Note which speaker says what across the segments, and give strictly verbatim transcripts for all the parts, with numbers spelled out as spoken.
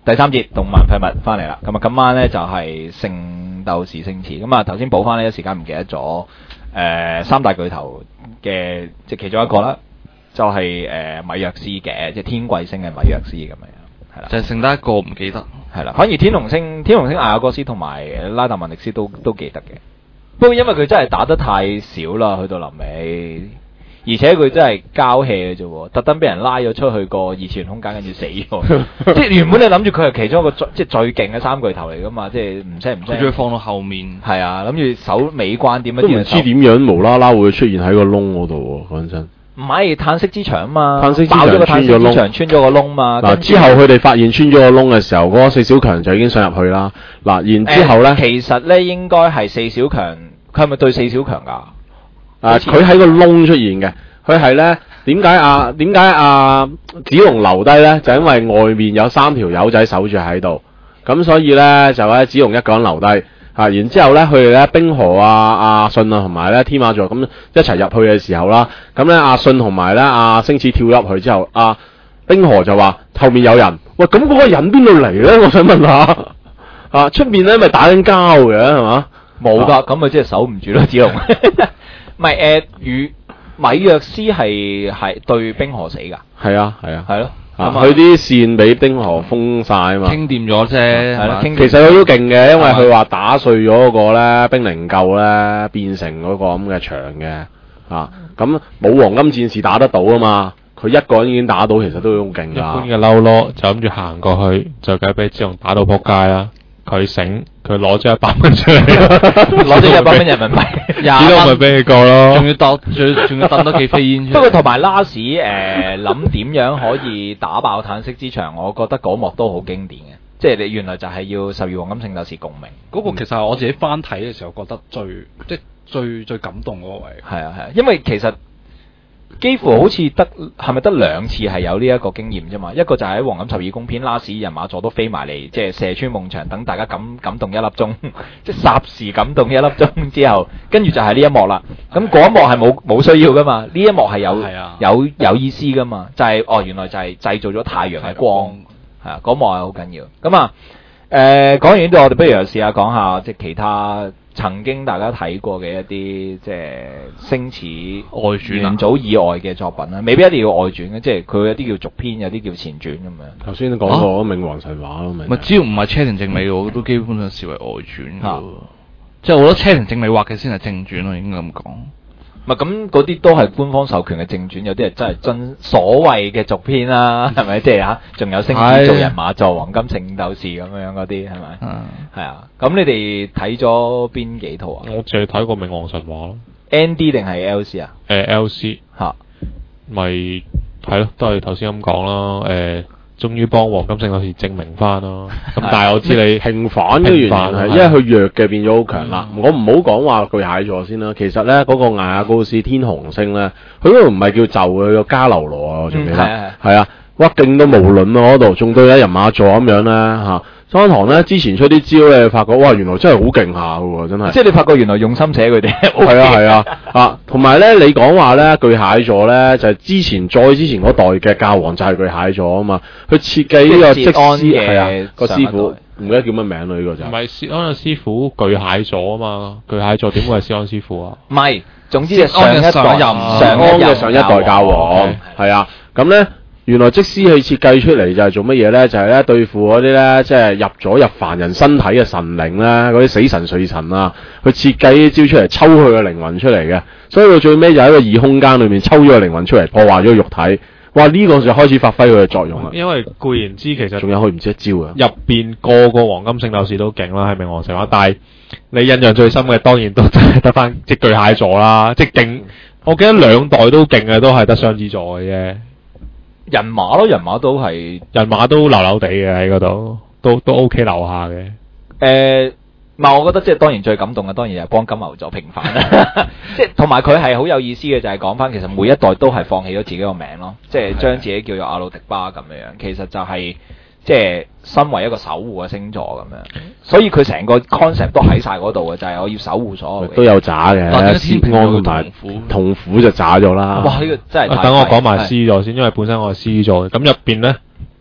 Speaker 1: 第三節動漫廢物翻嚟啦，咁啊今晚咧就係聖鬥士星矢，咁啊頭先補翻呢，一時間唔記得咗，誒、呃、三大巨頭嘅即係其中一個啦，就係、是、誒、呃、米約斯嘅，即係天貴星嘅米約斯咁樣，係啦，
Speaker 2: 就係剩得一個唔記得，
Speaker 1: 係啦，反而天龍星、天龍星艾亞哥斯同埋拉達文迪斯都都記得嘅，不過因為佢真係打得太少啦，去到臨尾。而且佢真係交氣嘅啫，特登俾人拉咗出去個二次元空間，跟住死咗。即係原本你諗住佢係其中一個最即係最勁嘅三巨頭嚟噶嘛，即係唔聲唔聲。
Speaker 2: 佢仲要放到後面。
Speaker 1: 係啊，諗住守尾關點樣？
Speaker 3: 都唔知點樣無啦啦會出現喺個窿嗰度喎，講真。
Speaker 1: 唔係嘆息之牆嘛，
Speaker 3: 嘆息之牆
Speaker 1: 爆咗個嘆息之牆，
Speaker 3: 穿
Speaker 1: 穿咗個窿嘛。
Speaker 3: 嗱，之後佢哋發現穿咗個窿嘅時候，嗰、那個四小強就已經上入去啦。嗱，然之後咧、呃，
Speaker 1: 其實咧應該係四小強，佢係咪對四小強㗎？
Speaker 3: 啊，佢喺個窿出現嘅。佢係咧，點解啊？點解啊？子龍留低咧，就因為外面有三條友仔守住喺度，咁所以咧就咧子龍一個人留低，啊，然之後咧佢哋咧冰河啊、阿信啊同埋咧天馬座咁一齊入去嘅時候啦，咁咧阿信同埋咧阿星矢跳入去之後，阿、啊、冰河就話後面有人，喂，咁嗰個人邊度嚟咧？我想問下，啊，出面咧咪打緊交嘅係嘛？
Speaker 1: 冇㗎，咁咪即係守唔住咯，子龍。唔係誒與。米約斯係係對冰河死㗎，
Speaker 3: 係啊係啊，
Speaker 1: 係咯，
Speaker 3: 佢啲線俾冰河封晒啊嘛，
Speaker 2: 傾掂咗啫，係啦，
Speaker 3: 其實佢都勁嘅，因為佢話打碎咗嗰個咧冰靈臼咧變成嗰個咁嘅牆嘅，啊，咁冇黃金戰士打得到啊嘛，佢一個人已經打到，其實都好勁㗎。
Speaker 4: 一般嘅嬲囉就諗住行過去，就梗係俾子龍打到撲街啦。佢醒，佢攞咗一百蚊出嚟，
Speaker 1: 攞咗一百蚊人民幣，
Speaker 4: 子龍咪俾你過咯，
Speaker 2: 仲要當，仲仲要抌多幾飛煙出嚟。
Speaker 1: 不過同埋拉屎誒諗點樣可以打爆嘆息之牆，我覺得嗰幕都好經典嘅，即係你原來就係要十二黃金聖鬥士共鳴。
Speaker 5: 嗰、那個其實我自己翻睇嘅時候覺得最即係最最感動嗰個位。
Speaker 1: 係啊係啊，因為其實。幾乎好似得係咪得兩次係有呢一個經驗啫嘛？一個就係喺黃金十二宮篇，拉屎人馬座都飛埋嚟，即係射穿夢牆，等大家感感動一粒鐘，即係霎時感動一粒鐘之後，跟住就係呢一幕啦。咁嗰一幕係冇冇需要噶嘛？呢一幕係有有有意思噶嘛？就係、是、哦，原來就係製造咗太陽嘅光，係啊，嗰幕係好緊要。咁啊，誒、呃、講完呢度，我哋不如又試下講下即係其他。曾經大家睇過嘅一啲即係星矢
Speaker 2: 外傳
Speaker 1: 元祖以外嘅作品啦，未必一定要外傳嘅，即係佢有啲叫續篇，有啲叫前傳咁樣。頭
Speaker 3: 先都講過冥王神話咯，咪、
Speaker 2: 啊、只要唔係車田正美，我都基本上視為外傳嘅。即係我覺得車田正美畫嘅先係正傳咯，應該咁講。
Speaker 1: 唔係咁嗰啲都係官方授權嘅正傳，有啲係真係真所謂嘅續篇啦，係咪？即係嚇，仲有星矢做人馬座、黃金聖鬥士咁樣嗰啲係咪？係啊。咁你哋睇咗邊幾套啊？
Speaker 4: 我淨係睇過冥王神話咯。
Speaker 1: N D 定係 L C 啊？
Speaker 4: 誒 L C
Speaker 1: 嚇，
Speaker 4: 咪係咯，都係頭先咁講啦。誒。終於幫黃金聖鬥士證明翻咯，咁但係我知你
Speaker 3: 平反嘅原因係因為佢弱嘅變咗好強啦。我唔好講話巨蟹座先啦，其實咧嗰、那個艾亞高斯天雄星咧，佢嗰度唔係叫就嘅，叫加流羅啊，我仲記得係啊，哇勁到無論啊嗰度，仲對咧人馬座咁樣咧嚇。三堂咧之前出啲招咧，發覺哇原來真係好勁下嘅喎，真係。即係你發覺原來用心寫佢哋。係啊係啊啊！同埋咧，你講話咧巨蟹座咧，就係、是、之前再之前嗰代嘅教皇就係巨蟹座啊嘛。佢設計呢個即安嘅係啊個師傅，唔記得叫乜名啦呢個就。唔
Speaker 4: 係薛安嘅師傅巨蟹座啊嘛，巨蟹座點會係薛安師傅啊？
Speaker 1: 唔係，總之係上一代上一嘅上一代教皇係啊，咁咧。原來即師去設計出嚟就係做乜嘢咧？就係、是、咧對付嗰啲咧，即係入咗入凡人身體嘅神靈咧，嗰啲死神睡神啊，去設計啲招出嚟，抽佢嘅靈魂出嚟嘅。所以到最尾就喺個異空間裏面抽咗個靈魂出嚟，破壞咗個肉體。哇！呢、這個就開始發揮佢嘅作用啦。
Speaker 4: 因為固然知其實
Speaker 3: 仲有佢唔知一招啊。
Speaker 4: 入邊個個黃金聖鬥士都勁啦，係冥王神話。但係你印象最深嘅當然都係得翻即巨蟹座啦，即勁。我記得兩代都勁嘅，都係得雙子座嘅啫。
Speaker 1: 人馬咯，人馬都係
Speaker 4: 人馬都流流地嘅喺嗰度，都都 OK 留下嘅。誒、
Speaker 1: 呃，唔係，我覺得即係當然最感動嘅，當然係幫金牛座平反啦。即係同埋佢係好有意思嘅，就係講翻其實每一代都係放棄咗自己個名咯，即係將自己叫做阿魯迪巴咁樣。其實就係、是、即係身為一個守護嘅星座咁樣，所以佢成個 concept 都喺晒嗰度嘅，就係、是、我要守護所有嘅。
Speaker 3: 都有渣嘅，薛安同埋痛苦就渣咗啦。
Speaker 1: 哇！呢、這個真係
Speaker 4: 等我講埋獅座先，因為本身我係獅座嘅，咁入邊咧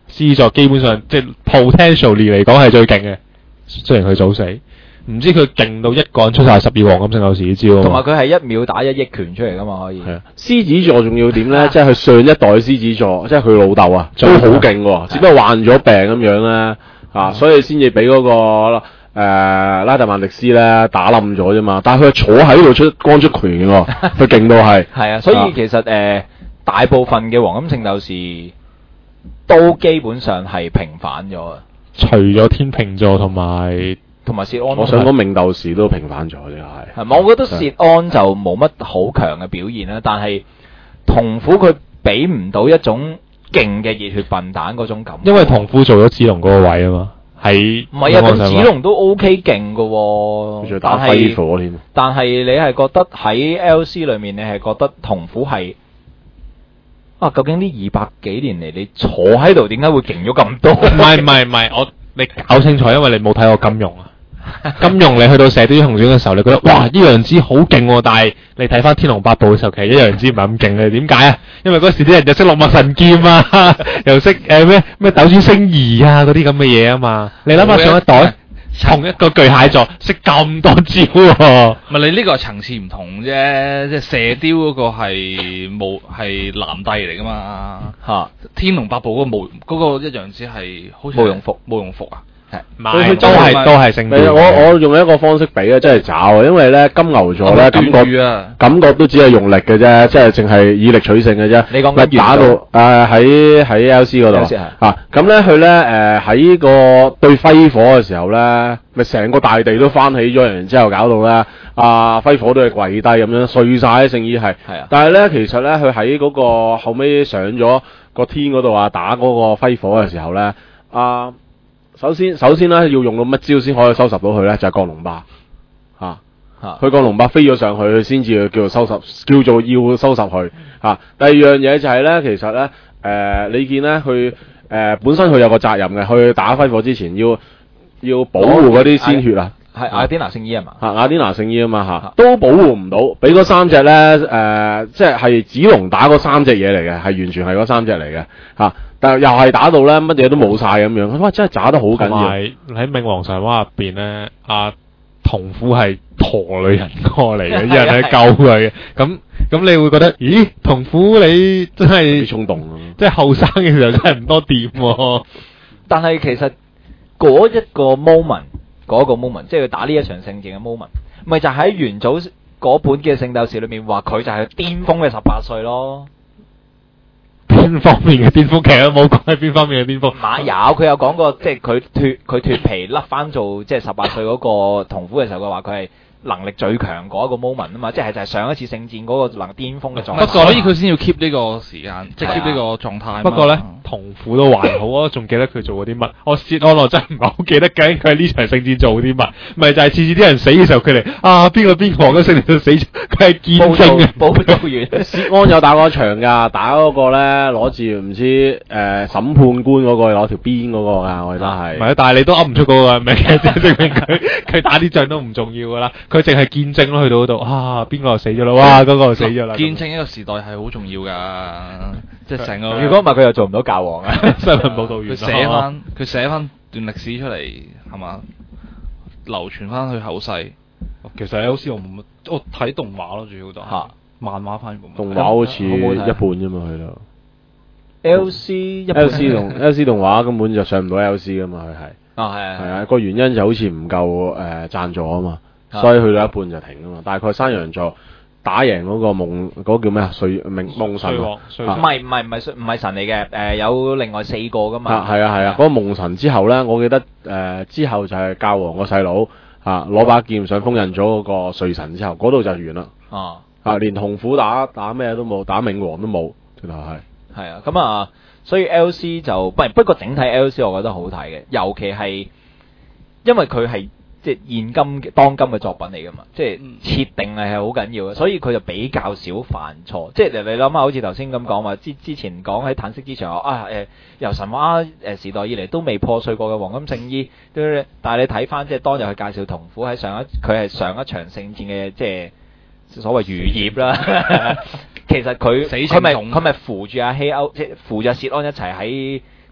Speaker 4: 獅子座基本上即係 potentially 嚟講係最勁嘅，雖然佢早死。唔知佢勁到一個人出晒十二黃金聖鬥士啲招，
Speaker 1: 同埋佢係一秒打一億拳出嚟噶嘛，可以。
Speaker 3: 係啊，獅子座仲要點咧？即係佢上一代獅子座，即係佢老豆啊，都好勁喎，只不過患咗病咁樣咧，啊，所以先至俾嗰個誒拉特曼迪斯咧打冧咗啫嘛。但係佢係坐喺度出光出拳嘅喎，佢勁到係。
Speaker 1: 係啊，所以其實誒大部分嘅黃金聖鬥士都基本上係平反咗啊，
Speaker 4: 除咗天秤座同埋。
Speaker 1: 同埋薛安，
Speaker 3: 我想講冥鬥士都平反咗啫，係。
Speaker 1: 係咪？我覺得薛安就冇乜好強嘅表現啦，但係銅虎佢俾唔到一種勁嘅熱血笨蛋嗰種感覺。
Speaker 4: 因為銅虎做咗子龍嗰個位啊嘛，係。
Speaker 1: 唔係啊，咁子龍都 OK 勁㗎喎，
Speaker 3: 打揮火添。
Speaker 1: 但係你係覺得喺 L C 裏面，你係覺得銅虎係啊？究竟呢二百幾年嚟，你坐喺度點解會勁咗咁多？
Speaker 4: 唔係唔係唔係，我你搞清楚，因為你冇睇過金庸啊。金庸你去到射雕英雄傳嘅時候，你覺得哇呢樣子好勁喎，但係你睇翻天龍八部嘅時候，其實一樣子唔係咁勁嘅。點解啊？因為嗰時啲人就識六脈神劍啊，又識誒咩咩斗轉星移啊嗰啲咁嘅嘢啊嘛。你諗下上一代同一個巨蟹座識咁多招喎，
Speaker 2: 唔係你呢個係層次唔同啫，即係射雕嗰個係冇係南帝嚟噶嘛嚇，天龍八部嗰個無嗰個一樣子係好似
Speaker 1: 慕容復
Speaker 2: 慕容復啊。
Speaker 4: 唔係都係都係聖劍。
Speaker 3: 我我用一個方式比咧，真係渣啊！因為咧金牛座咧感覺感覺都只係用力嘅啫，即係淨係以力取勝嘅啫。
Speaker 1: 你講緊
Speaker 3: 打到誒喺喺 L C 嗰度啊，咁咧佢咧誒喺個對揮火嘅時候咧，咪成個大地都翻起咗，然之後搞到咧啊揮火都係跪低咁樣碎晒啲聖衣係。
Speaker 1: 係啊。但
Speaker 3: 係咧其實咧佢喺嗰個後尾上咗個天嗰度啊，打嗰個揮火嘅時候咧啊。首先，首先咧要用到乜招先可以收拾到佢咧？就係降龍霸，嚇、啊、嚇，佢、啊、降龍霸飛咗上去，先至叫做收拾，叫做要收拾佢嚇、啊。第二樣嘢就係咧，其實咧，誒、呃，你見咧，佢誒、呃、本身佢有個責任嘅，去打揮火之前要要保護嗰啲鮮血啊。
Speaker 1: 係雅典娜聖衣係嘛？
Speaker 3: 嚇雅典娜聖衣啊嘛嚇，都保護唔到，俾嗰三隻咧誒，即係係子龍打嗰三隻嘢嚟嘅，係完全係嗰三隻嚟嘅嚇。但係又係打到咧，乜嘢都冇晒咁樣，哇！真係打得好緊要。
Speaker 4: 同埋喺冥王神話入邊咧，阿銅虎係陀女人過嚟嘅，有人去救佢嘅。咁咁你會覺得，咦？銅虎你真係
Speaker 3: 衝動啊！
Speaker 4: 即係後生嘅時候真係唔多掂喎。
Speaker 1: 但係其實嗰一個 moment，嗰個 moment，即係佢打呢一場聖戰嘅 moment，咪就喺元祖嗰本嘅聖鬥士裏面話佢就係巔峰嘅十八歲咯。
Speaker 4: 邊方面嘅巔峰？其實都冇講係邊方面嘅巔峰。
Speaker 1: 馬有佢有講過，即係佢脫佢脫皮甩翻做即係十八歲嗰個銅虎嘅時候，佢話佢係能力最強嗰一個 moment 啊嘛，即係就係上一次聖戰嗰個能巔峰嘅狀態。
Speaker 2: 不過所以佢先要 keep 呢個時間，即係 keep 呢個狀態。
Speaker 4: 不過咧，銅虎都還好啊，仲記得佢做過啲乜？我薛安我真係唔係好記得究竟佢喺呢場聖戰做啲乜？咪就係次次啲人死嘅時候，佢哋啊邊個邊個黃金聖鬥士死咗，佢係見證嘅。
Speaker 1: 報道員
Speaker 3: 薛安有打過一場㗎，打嗰個咧攞住唔知誒審判官嗰個攞條鞭嗰個㗎，我記得係。
Speaker 4: 唔係，但係你都噏唔出嗰個名嘅，證明佢佢打啲仗都唔重要㗎啦。佢淨係見證咯，去到嗰度啊，邊個死咗啦？哇，嗰個就死咗啦！
Speaker 2: 見證一個時代係好重要㗎，即係成個。
Speaker 1: 如果唔係，佢又做唔到教皇啊！
Speaker 4: 新聞報導員。
Speaker 2: 佢寫翻佢寫翻段歷史出嚟係嘛？流傳翻去後世。
Speaker 5: 其實 L C 我冇乜，我睇動畫咯，主要就係漫畫反而冇。
Speaker 3: 動畫好似一半啫嘛，佢都。
Speaker 1: L C
Speaker 3: L C 動 L C 動畫根本就上唔到 L C 噶嘛，佢係。
Speaker 1: 啊係啊。
Speaker 3: 係啊，個原因就好似唔夠誒贊助啊嘛，所以去到一半就停啊嘛。大概山羊座打贏嗰個夢嗰個叫咩啊？睡夢夢神。
Speaker 1: 唔係唔係唔係唔係神嚟嘅，誒有另外四個噶嘛。
Speaker 3: 啊係啊係啊，嗰個夢神之後咧，我記得誒之後就係教皇個細佬。啊！攞把劍上封印咗嗰個睡神之後，嗰度就完啦。啊！啊，連紅虎打打咩都冇，打冥王都冇，直頭係。係
Speaker 1: 啊，咁啊，所以 L C 就唔係，不過整體 L C 我覺得好睇嘅，尤其係因為佢係即係現今嘅當今嘅作品嚟噶嘛，即係設定係係好緊要嘅，所以佢就比較少犯錯。即係你諗下，好似頭先咁講話，之之前講喺坦色之場啊，誒、呃、由神話誒時代以嚟都未破碎過嘅黃金聖衣，但係你睇翻即係當日去介紹銅虎喺上一佢係上一場聖戰嘅即係所謂餘孽啦。其實佢佢咪佢咪扶住阿希歐，即係扶住阿薛安一齊喺嗰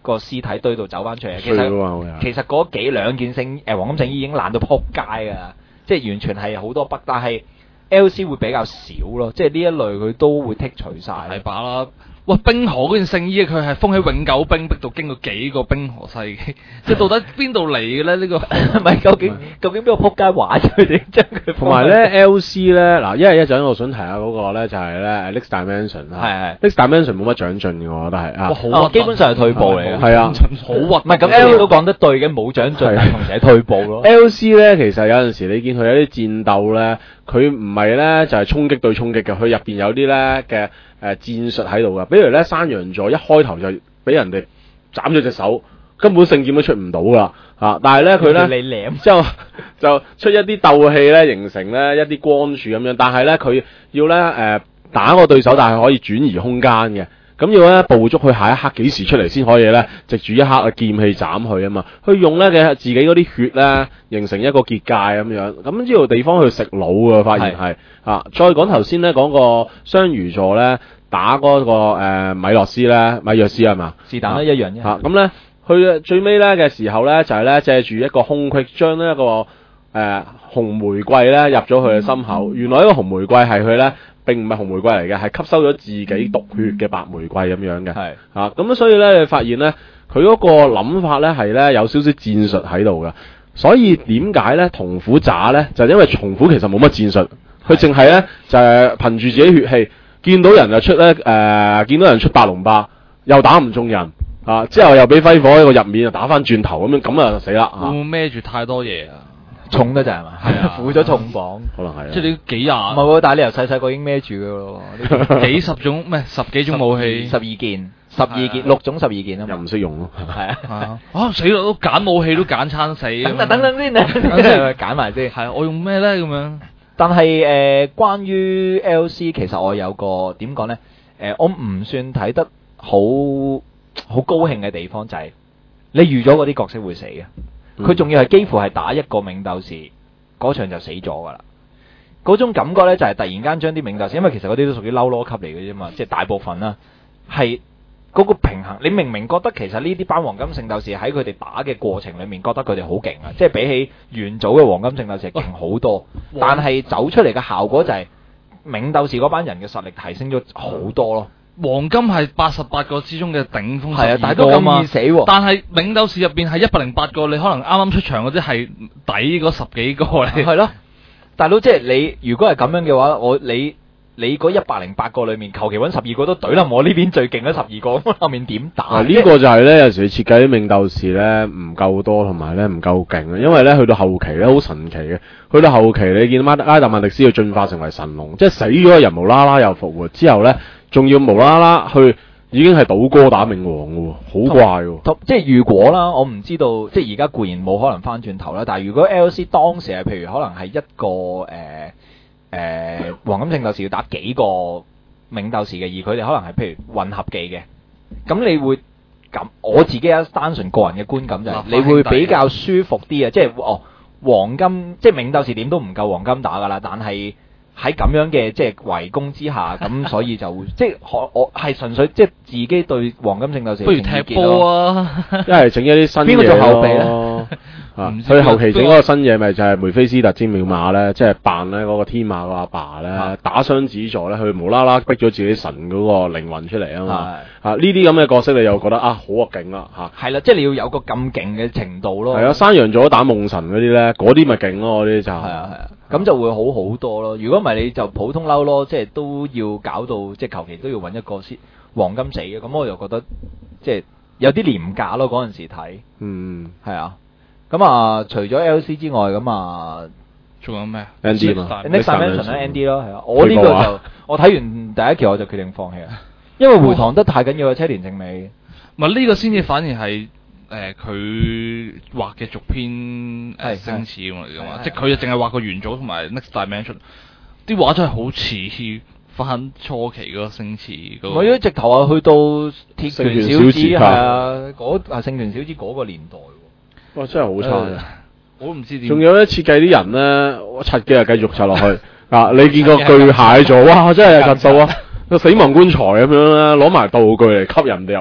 Speaker 1: 個屍體堆度走翻出嚟。其實其實嗰幾兩件聖誒黃金聖衣已經爛到撲街㗎，即係完全係好多筆，但係 L C 會比較少咯，即係呢一類佢都會剔除晒。
Speaker 2: 係把啦。哇！冰河嗰件聖衣佢係封喺永久冰壁度，經過幾個冰河世紀，即係到底邊度嚟嘅咧？呢個
Speaker 1: 唔係究竟究竟邊個撲街玩佢哋將佢？
Speaker 3: 同埋咧 L C 咧嗱，一係一陣我想提下嗰個咧就係咧 Next Dimension 啦，
Speaker 1: 係係
Speaker 3: Next Dimension 冇乜長進嘅，我覺得係啊，
Speaker 1: 好基本上係退步嚟嘅，
Speaker 3: 係啊，
Speaker 2: 好核。
Speaker 1: 唔係咁 L 都講得對嘅，冇長進，但同時係退步咯。
Speaker 3: L C 咧其實有陣時你見佢有啲戰鬥咧，佢唔係咧就係衝擊對衝擊嘅，佢入邊有啲咧嘅。誒、呃、戰術喺度㗎，比如咧山羊座一開頭就俾人哋斬咗隻手，根本聖劍都出唔到㗎嚇。但係咧佢咧之後就出一啲鬥氣咧，形成咧一啲光柱咁樣。但係咧佢要咧誒、呃、打個對手，但係可以轉移空間嘅。咁要咧捕捉佢下一刻幾時出嚟先可以咧，藉住一刻嘅劍氣斬佢啊嘛。佢用咧嘅自己嗰啲血咧，形成一個結界咁樣。咁呢個地方去食腦啊，發現係啊。再講頭先咧講個雙魚座咧，打嗰、那個、呃、米洛斯咧，米約斯係嘛？
Speaker 1: 是但都一樣啫。
Speaker 3: 嚇咁咧，佢最尾咧嘅時候咧，就係、是、咧借住一個空隙，將呢一個誒、呃、紅玫瑰咧入咗佢嘅心口。原來呢個紅玫瑰係佢咧。並唔係紅玫瑰嚟嘅，係吸收咗自己毒血嘅白玫瑰咁樣嘅。係啊，咁所以咧，你發現咧，佢嗰個諗法咧係咧有少少戰術喺度嘅。所以點解咧銅虎渣咧？就係、因為銅虎其實冇乜戰術，佢淨係咧就係、係、憑住自己血氣，見到人就出咧誒、呃，見到人出八龍霸，又打唔中人啊，之後又俾揮火喺個入面，又打翻轉頭咁樣，咁啊就死啦！
Speaker 2: 會唔會孭住太多嘢啊？
Speaker 1: 重得滯係嘛？係啊，負咗重磅，
Speaker 3: 可能係。
Speaker 2: 即係你幾廿？唔
Speaker 1: 係喎，但係你由細細個已經孭住㗎咯，
Speaker 2: 幾十種咩？十幾種武器，
Speaker 1: 十二件，十二件，六種十二件啊嘛。
Speaker 3: 又唔識用咯。
Speaker 1: 係啊。
Speaker 2: 啊死啦！都揀武器都揀餐死。
Speaker 1: 等等等等先啊，揀埋先。
Speaker 2: 係啊，我用咩咧咁樣？
Speaker 1: 但係誒、呃，關於 L C， 其實我有個點講咧？誒、呃，我唔算睇得好好高興嘅地方就係、是、你預咗嗰啲角色會死嘅。佢仲要係幾乎係打一個冥鬥士，嗰場就死咗㗎啦。嗰種感覺呢，就係、是、突然間將啲冥鬥士，因為其實嗰啲都屬於嬲囉級嚟嘅啫嘛，即係大部分啦，係嗰個平衡。你明明覺得其實呢啲班黃金聖鬥士喺佢哋打嘅過程裡面，覺得佢哋好勁啊，即係比起元祖嘅黃金聖鬥士勁好多。哦、但係走出嚟嘅效果就係冥鬥士嗰班人嘅實力提升咗好多咯。
Speaker 2: 黃金係八十八個之中嘅頂峰，
Speaker 1: 係啊，但係都咁易死喎。
Speaker 2: 但係冥鬥士入邊係一百零八個，你可能啱啱出場嗰啲係抵嗰十幾個嚟。
Speaker 1: 係咯，大佬即係你如果係咁樣嘅話，我你你嗰一百零八個裡面，求其揾十二個都懟冧我呢邊最勁嗰十二個，咁後面點打？
Speaker 3: 啊，呢、這個就係咧，有時你設計啲冥鬥士咧唔夠多，同埋咧唔夠勁啊。因為咧去到後期咧好神奇嘅，去到後期你見到拉達曼迪斯要進化成為神龍，即係死咗嘅人無啦啦又復活之後咧。仲要無啦啦去，已經係賭哥打冥王嘅喎，好怪喎。即
Speaker 1: 係如果啦，我唔知道，即係而家固然冇可能翻轉頭啦。但係如果 L C 當時係譬如可能係一個誒誒、呃呃、黃金聖鬥士要打幾個冥鬥士嘅，而佢哋可能係譬如混合技嘅，咁你會咁我自己有單純個人嘅觀感就係、是，你會比較舒服啲啊！即係哦，黃金即係冥鬥士點都唔夠黃金打㗎啦，但係。喺咁樣嘅即係圍攻之下，咁所以就會即係我我係純粹即係自己對黃金聖鬥士
Speaker 2: 不如踢波啊！
Speaker 3: 一係整一啲新嘢咯。邊個做後備咧？啊，佢後期整嗰個新嘢咪就係梅菲斯特精妙馬咧，即係扮咧嗰個天馬個阿爸咧，啊、打雙子座咧，佢無啦啦逼咗自己神嗰個靈魂出嚟啊嘛！啊，呢啲咁嘅角色你又覺得啊好啊勁啦嚇！
Speaker 1: 係啦，即係你要有個咁勁嘅程度咯。係
Speaker 3: 啊，山羊座打夢神嗰啲咧，嗰啲咪勁咯，嗰啲就係
Speaker 1: 啊係啊，咁就會好好多咯。如果唔係你就普通嬲咯，即係都要搞到即係求其都要揾一個先黃金死嘅，咁我就覺得即係有啲廉價咯。嗰陣時睇，嗯，係啊。咁啊，除咗 L C 之外，咁啊，
Speaker 2: 仲有咩
Speaker 3: ？N D 嘛
Speaker 1: ，Next Dimension 咧 N D 咯，係啊。我呢個就我睇完第一期我就決定放棄啦，因為回塘得太緊要啊，車田正美。
Speaker 2: 唔係呢個先至反而係誒佢畫嘅續篇誒星矢咁嚟㗎嘛，即係佢就淨係畫個元祖同埋 Next Dimension，啲畫真係好似翻初期嗰個星矢嗰個。
Speaker 1: 我依家直頭啊，去到鐵拳小子係啊，嗰啊聖拳小子嗰個年代。
Speaker 3: 哇！真係好差嘅，
Speaker 2: 我都唔知點。
Speaker 3: 仲有咧設計啲人咧，我拆機啊繼續拆落去啊！你見個巨蟹座，哇！真係拆到啊個死亡棺材咁樣啦，攞埋道具嚟吸人哋入去。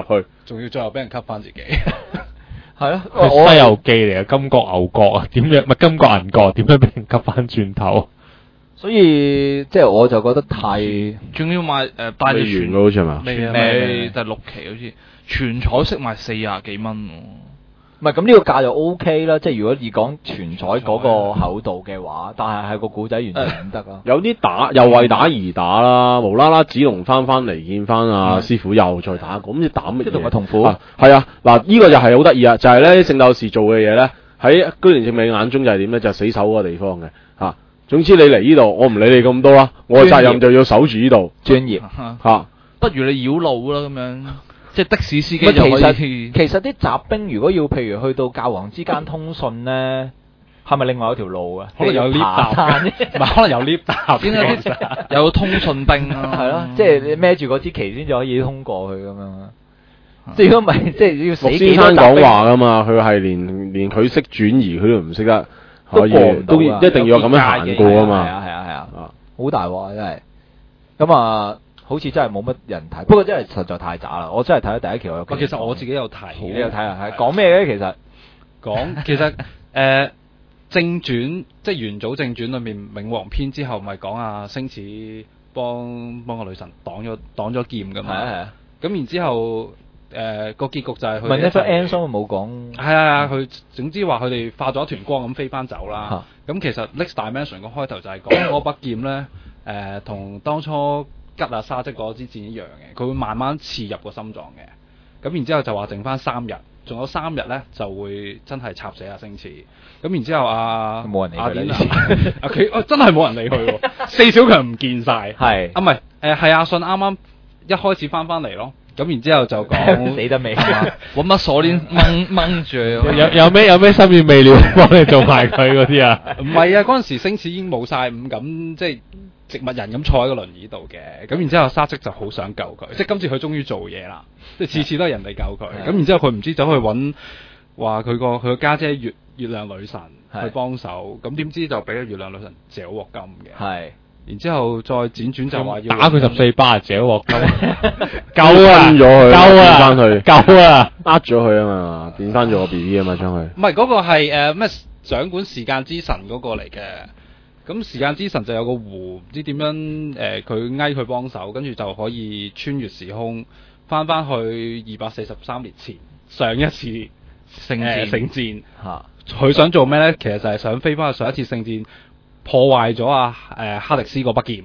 Speaker 5: 仲要最後俾人吸翻自己。
Speaker 1: 係咯，
Speaker 4: 係《西遊記》嚟嘅，金角牛角啊，點樣咪金角銀角點樣俾人吸翻轉頭？
Speaker 1: 所以即係我就覺得太
Speaker 2: 仲要賣誒帶住
Speaker 3: 未完
Speaker 2: 全
Speaker 3: 嘅好似係嘛？
Speaker 2: 未啊未第六期好似全彩色賣四廿幾蚊喎。
Speaker 1: 唔係咁呢個價就 O K 啦，即係如果以講全彩嗰個厚度嘅話，但係係個古仔完全唔得啦。
Speaker 3: 有啲打又為打而打啦，無啦啦子龍翻翻嚟見翻阿師傅又再打，咁你打乜嘢？
Speaker 1: 即係同個同父
Speaker 3: 啊係啊，嗱呢個就係好得意啊，就係咧聖鬥士做嘅嘢咧，喺居連正美眼中就係點咧？就係死守嗰個地方嘅嚇。總之你嚟呢度，我唔理你咁多啦，我嘅責任就要守住呢度
Speaker 1: 專業
Speaker 3: 嚇。
Speaker 2: 不如你繞路啦咁樣，即係的士司機
Speaker 1: 唔係
Speaker 2: 就可以。
Speaker 1: 其實其實啲雜兵如果要譬如去到教皇之間通訊咧，係咪另外有條路啊？
Speaker 5: 可能有 lift 搭，唔係可能有 lift 搭。
Speaker 2: 先有啲有通訊兵啊，
Speaker 1: 係咯，即係你孭住嗰支旗先至可以通過去咁樣。即係如果唔係，即係要死
Speaker 3: 陸
Speaker 1: 幾多
Speaker 3: 先生講
Speaker 1: 雜兵
Speaker 3: 話噶嘛，佢係連連佢識轉移佢都唔識得，可以
Speaker 1: 都過唔到啊
Speaker 3: 都一定要有咁樣行過啊
Speaker 1: 係
Speaker 3: 嘛。
Speaker 1: 啊係啊係啊，好大鑊啊真係。咁啊，好似真係冇乜人睇，不過真係實在太渣啦！我真係睇咗第一期我有。
Speaker 5: 其實我自己有睇，
Speaker 1: 你有睇啊？係講咩嘅其實？
Speaker 5: 講其實誒、呃、正傳即係元祖正傳裏面冥王篇之後，咪講阿星矢幫幫個女神擋咗擋咗劍㗎嘛。
Speaker 1: 係啊係啊。
Speaker 5: 咁然之後誒個、呃、結局就係佢
Speaker 1: 問
Speaker 5: 哋
Speaker 1: Never
Speaker 5: 一齊
Speaker 1: End Song 冇講。
Speaker 5: 係啊係啊，佢總之話佢哋化咗一團光咁飛翻走啦。咁、
Speaker 1: 啊、
Speaker 5: 其實 Next Dimension 個開頭就係講嗰把劍咧，誒同當初吉亞沙織嗰支箭一樣嘅，佢會慢慢刺入個心臟嘅。咁然之後就話剩翻三日，仲有三日咧就會真係插死阿星矢。咁然之後阿
Speaker 1: 冇人理佢啦
Speaker 5: 阿典啊
Speaker 1: 呢次
Speaker 5: 啊佢哦真係冇人理佢喎，四小強唔見晒。
Speaker 1: 係
Speaker 5: 啊唔係誒係阿信啱啱一開始翻翻嚟咯。咁然之後就講
Speaker 1: 死得未？
Speaker 2: 揾把鎖鏈掹掹住佢。
Speaker 4: 有有咩有咩心願未了幫你做埋佢嗰啲啊？
Speaker 5: 唔係啊，嗰陣時星矢已經冇晒五感，即係植物人咁坐喺個輪椅度嘅。咁然之後沙織就好想救佢，即係今次佢終於做嘢啦，即係次次都係人哋救佢。咁然之後佢唔知走去揾話佢個佢個家姐月月亮女神去幫手，咁點知就俾個月亮女神嚼鑊金嘅。
Speaker 1: 係。
Speaker 5: 然之後再輾轉就話要
Speaker 4: 打佢十四巴，嚼鑊金，
Speaker 3: 夠啊，咗佢，
Speaker 4: 夠啊，
Speaker 3: 變翻佢，
Speaker 4: 夠啊，
Speaker 3: 呃咗佢啊嘛，變翻咗個 B B 啊嘛，將佢。
Speaker 5: 唔係嗰個係誒咩掌管時間之神嗰個嚟嘅。咁時間之神就有個湖，唔知點樣誒，佢嗌佢幫手，跟住就可以穿越時空，翻翻去二百四十三年前上一次
Speaker 2: 聖戰
Speaker 5: 誒聖戰
Speaker 1: 嚇。
Speaker 5: 佢想做咩咧？其實就係想飛翻去上一次聖戰，破壞咗啊誒哈迪斯個筆劍。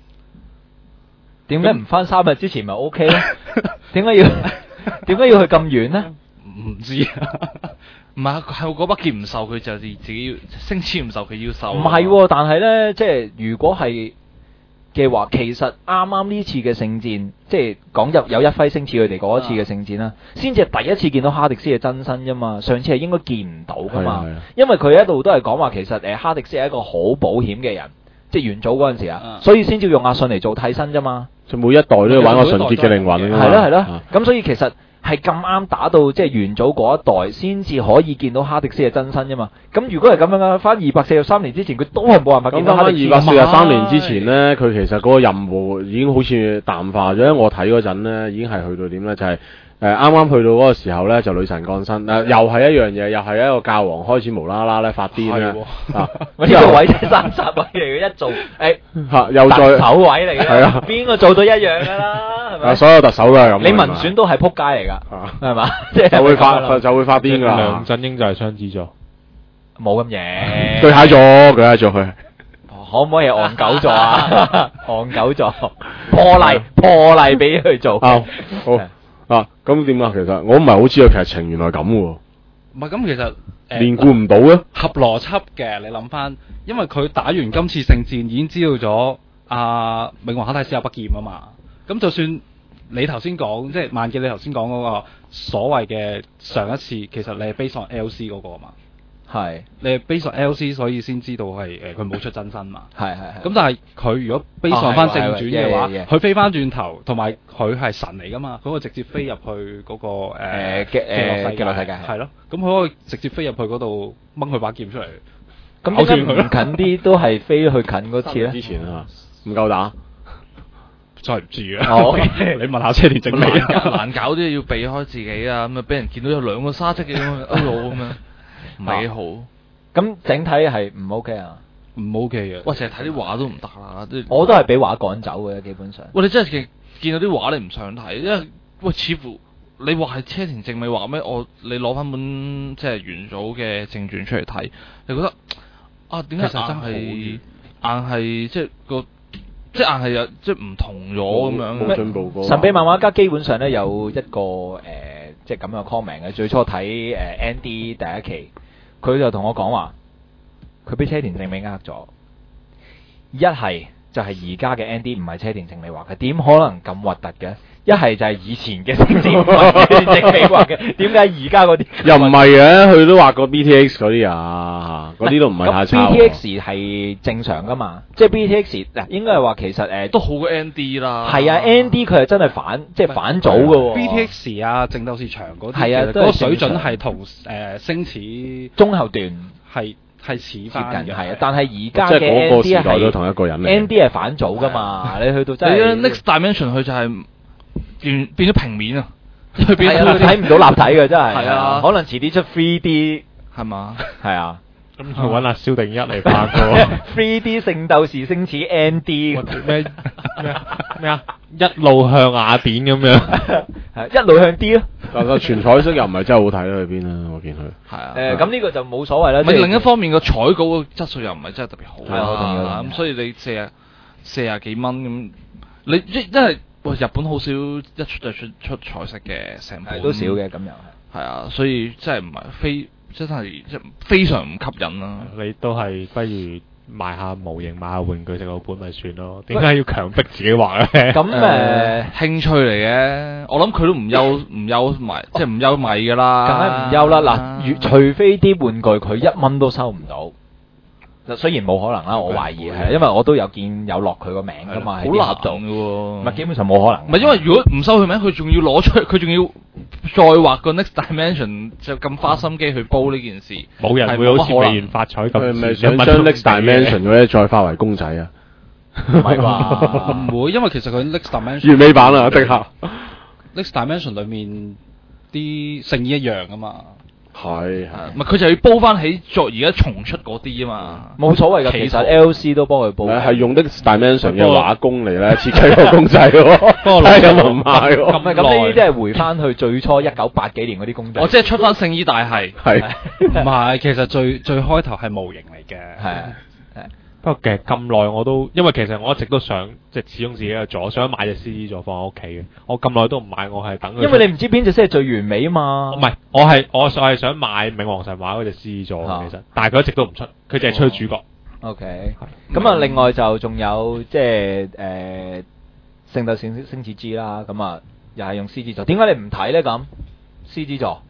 Speaker 1: 點解唔翻三日之前咪 O K 咧？點解要點解要去咁遠咧？
Speaker 5: 唔知啊。
Speaker 2: 唔係，係嗰把劍唔受佢就自自己要星矢唔受佢要受。
Speaker 1: 唔係喎，但係咧，即係如果係嘅話，其實啱啱呢次嘅聖戰，即係講入有一輝星矢佢哋嗰一次嘅聖戰啦，先至係第一次見到哈迪斯嘅真身啫嘛。上次係應該見唔到噶嘛，因為佢一路都係講話其實誒哈迪斯係一個好保險嘅人，即係元祖嗰陣時啊，所以先至用阿信嚟做替身啫嘛。
Speaker 3: 就每一代都要玩個純潔嘅靈魂啊嘛。
Speaker 1: 係咯係咯，咁所以其實。係咁啱打到即係元祖嗰一代，先至可以見到哈迪斯嘅真身啫嘛。咁如果係咁樣嘅，翻二百四十三年之前，佢都係冇辦法見到哈迪斯。
Speaker 3: 二百四十三年之前呢，佢其實嗰個任務已經好似淡化咗。因為我睇嗰陣呢，已經係去到點呢？就係誒啱啱去到嗰個時候呢，就女神降生。誒、呃、又係一樣嘢，又係一個教皇開始無啦啦咧發癲咧。啊！
Speaker 1: 呢個位即係三十位嚟嘅，一做誒
Speaker 3: 嚇、欸、又再
Speaker 1: 特首位嚟嘅。
Speaker 3: 係啊，
Speaker 1: 邊個做到一樣㗎啦？係咪？
Speaker 3: 所有特首都係咁。
Speaker 1: 你民選都係撲街嚟㗎，係嘛？即係
Speaker 3: 就會發就會發癲㗎。
Speaker 4: 梁振英就係雙子座，
Speaker 1: 冇咁嘢。
Speaker 3: 巨蟹座，巨蟹座佢。
Speaker 1: 可唔可以戇狗座啊？戇狗座破例破例俾佢做。
Speaker 3: 好。好啊，咁點啊？其實我唔係好知個劇情原來咁喎。
Speaker 5: 唔係咁，其實誒
Speaker 3: 連貫唔到啊。
Speaker 5: 合邏輯嘅，你諗翻，因為佢打完今次聖戰已經知道咗阿冥王哈迪斯有把劍啊嘛。咁就算你頭先講，即係萬記你頭先講嗰個所謂嘅上一次，其實你係 base on L C 嗰個啊嘛。
Speaker 1: 係，
Speaker 5: 你係 base on L C，所以先知道係誒佢冇出真身嘛。
Speaker 1: 係係係。
Speaker 5: 咁但係佢如果 base on 翻正傳嘅話，佢、
Speaker 1: 哦、
Speaker 5: 飛翻轉頭，同埋佢係神嚟噶嘛，佢可以直接飛入去嗰、那個誒
Speaker 1: 誒嘅誒嘅世界。係
Speaker 5: 咯，咁佢可以直接飛入去嗰度掹佢把劍出嚟。
Speaker 1: 咁點解唔近啲都係飛去近嗰次咧？
Speaker 3: 之前啊，唔夠打。
Speaker 5: 真係唔知啊。
Speaker 1: 哦
Speaker 5: 你問下車田正美
Speaker 2: 難搞
Speaker 5: 啊。
Speaker 2: 難搞啲要避開自己啊，咁啊俾人見到有兩個沙積嘅咁樣，哎呦咁樣，唔係幾好。
Speaker 1: 咁整體係唔 OK 啊？
Speaker 5: 唔 OK 嘅。
Speaker 2: 喂，成日睇啲畫都唔得啦，即係
Speaker 1: 我都係俾畫趕走嘅，基本上。
Speaker 2: 喂，你真係見見到啲畫你唔想睇，因為喂似乎你話係車田正美畫咩？我你攞翻本即係元祖嘅正傳出嚟睇，你覺得啊點解
Speaker 5: 其實真係好
Speaker 2: 硬係
Speaker 5: 啲
Speaker 2: 硬係即係個即係硬係有即係唔同咗咁樣？
Speaker 3: 冇進步過。
Speaker 1: 神秘漫畫家基本上咧有一個誒、呃，即係咁樣 comment 嘅。最初睇誒、呃、N D 第一期，佢就同我講話，佢俾車田正美呃咗。一係就係而家嘅 N D 唔係車田正美畫嘅，點可能咁核突嘅？一係就係以前嘅星矢唔係車田正美畫嘅，點解而家嗰啲
Speaker 3: 又唔係嘅，佢都畫過 B T X 嗰啲啊，嗰啲都唔係太差喎。
Speaker 1: B T X 係正常噶嘛，即係 B T X 嗱，應該係話其實誒、呃、
Speaker 2: 都好過 N D 啦。
Speaker 1: 係啊，N D 佢係真係反即係反祖嘅喎。
Speaker 5: B T X 啊，正鬥士場嗰啲，
Speaker 1: 係啊
Speaker 5: 其實
Speaker 1: 都係
Speaker 5: 嗰個水準
Speaker 1: 正常
Speaker 5: 係同誒星矢
Speaker 1: 中後段
Speaker 5: 係係似
Speaker 1: 接
Speaker 5: 翻嘅，
Speaker 1: 近係啊，但係而家
Speaker 3: 即係
Speaker 1: 嘅
Speaker 3: 嗰
Speaker 1: N
Speaker 3: 個
Speaker 1: D
Speaker 3: 時代都
Speaker 1: 係
Speaker 3: 同一個人嚟嘅。
Speaker 1: N D 係反祖噶嘛，你去到真
Speaker 2: 你咧
Speaker 1: 係
Speaker 2: Next Dimension 佢就係變變咗平面啊，佢變
Speaker 1: 係啊
Speaker 2: 咗
Speaker 1: 睇唔到立體嘅真係。
Speaker 2: 係啊
Speaker 1: 可能遲啲出 three D
Speaker 2: 係嘛？
Speaker 1: 係啊
Speaker 4: 咁去揾阿蕭定一嚟拍過。
Speaker 1: ，three D 聖鬥士星矢 N D
Speaker 4: 咩咩咩啊？一路向雅典咁樣。
Speaker 1: 係一路向 D 咯。
Speaker 3: 但係全彩色又唔係真係好睇啦，去邊啦？我見佢。
Speaker 2: 係啊。
Speaker 1: 誒咁呢個就冇所謂啦。
Speaker 2: 唔係
Speaker 1: 即係
Speaker 2: 另一方面個彩稿嘅質素又唔係真係特別好
Speaker 1: 係啊好重要
Speaker 2: 啊，咁所以你四啊四啊幾蚊咁，你即因為喂日本好少一出就出出彩色嘅成本
Speaker 1: 係都少嘅咁又係。
Speaker 2: 係啊，所以真係唔係非真係即係非常唔吸引啦。
Speaker 4: 你都係不如買下模型、買下玩具、食老本咪算咯。點解要強迫自己畫咧？
Speaker 1: 咁誒。
Speaker 2: 興趣嚟嘅，我諗佢都唔憂唔憂埋，即係唔憂米噶啦。
Speaker 1: 梗係唔憂啦！嗱，如除非啲玩具佢一蚊都收唔到，嗱雖然冇可能啦，我懷疑係，因為我都有見有落佢個名噶嘛，
Speaker 2: 好
Speaker 1: 喺啲盒度
Speaker 2: 難嘅喎。
Speaker 1: 唔係基本上冇可能。
Speaker 2: 唔係因為如果唔收佢名，佢仲要攞出，佢仲要再畫個 Next Dimension，就咁花心機去煲呢件事。
Speaker 4: 冇人會好似美元發彩咁，
Speaker 3: 佢係咪想將 Next Dimension 嗰啲再化為公仔啊？
Speaker 1: 唔係啩？
Speaker 5: 唔會，因為其實佢 Next Dimension
Speaker 3: 完美版啊，的確。
Speaker 5: Next Dimension 裡面啲聖衣一樣噶嘛。
Speaker 3: 係係。
Speaker 2: 唔係佢就要煲翻起，再而家重出嗰啲啊嘛。
Speaker 1: 冇所謂㗎，其實 L C 都幫佢報。
Speaker 3: 係用 Next Dimension 嘅畫工嚟咧設計個公仔喎，
Speaker 4: 不過
Speaker 3: 睇下有冇買喎。
Speaker 1: 咁咪咁呢啲都係回翻去最初一九八幾年嗰啲公仔。
Speaker 2: 我即係出翻聖衣大系。
Speaker 3: 係。
Speaker 5: 唔係，其實最最開頭係模型嚟嘅。
Speaker 1: 係啊。
Speaker 4: 不過其實咁耐我都，因為其實我一直都想，即係始終自己有座，想買隻 C D 座放喺屋企嘅。我咁耐都唔買，我係等佢。
Speaker 1: 因為你唔知邊隻先係最完美啊嘛。
Speaker 4: 唔係，我係我我係想買冥王神話嗰隻 C D 座嘅，其實，但係佢一直都唔出，佢淨係出主角。
Speaker 1: O K。咁啊，另外就仲有即係誒聖鬥士星矢 G 啦，咁啊又係用 C D 座。點解你唔睇咧咁 C D 座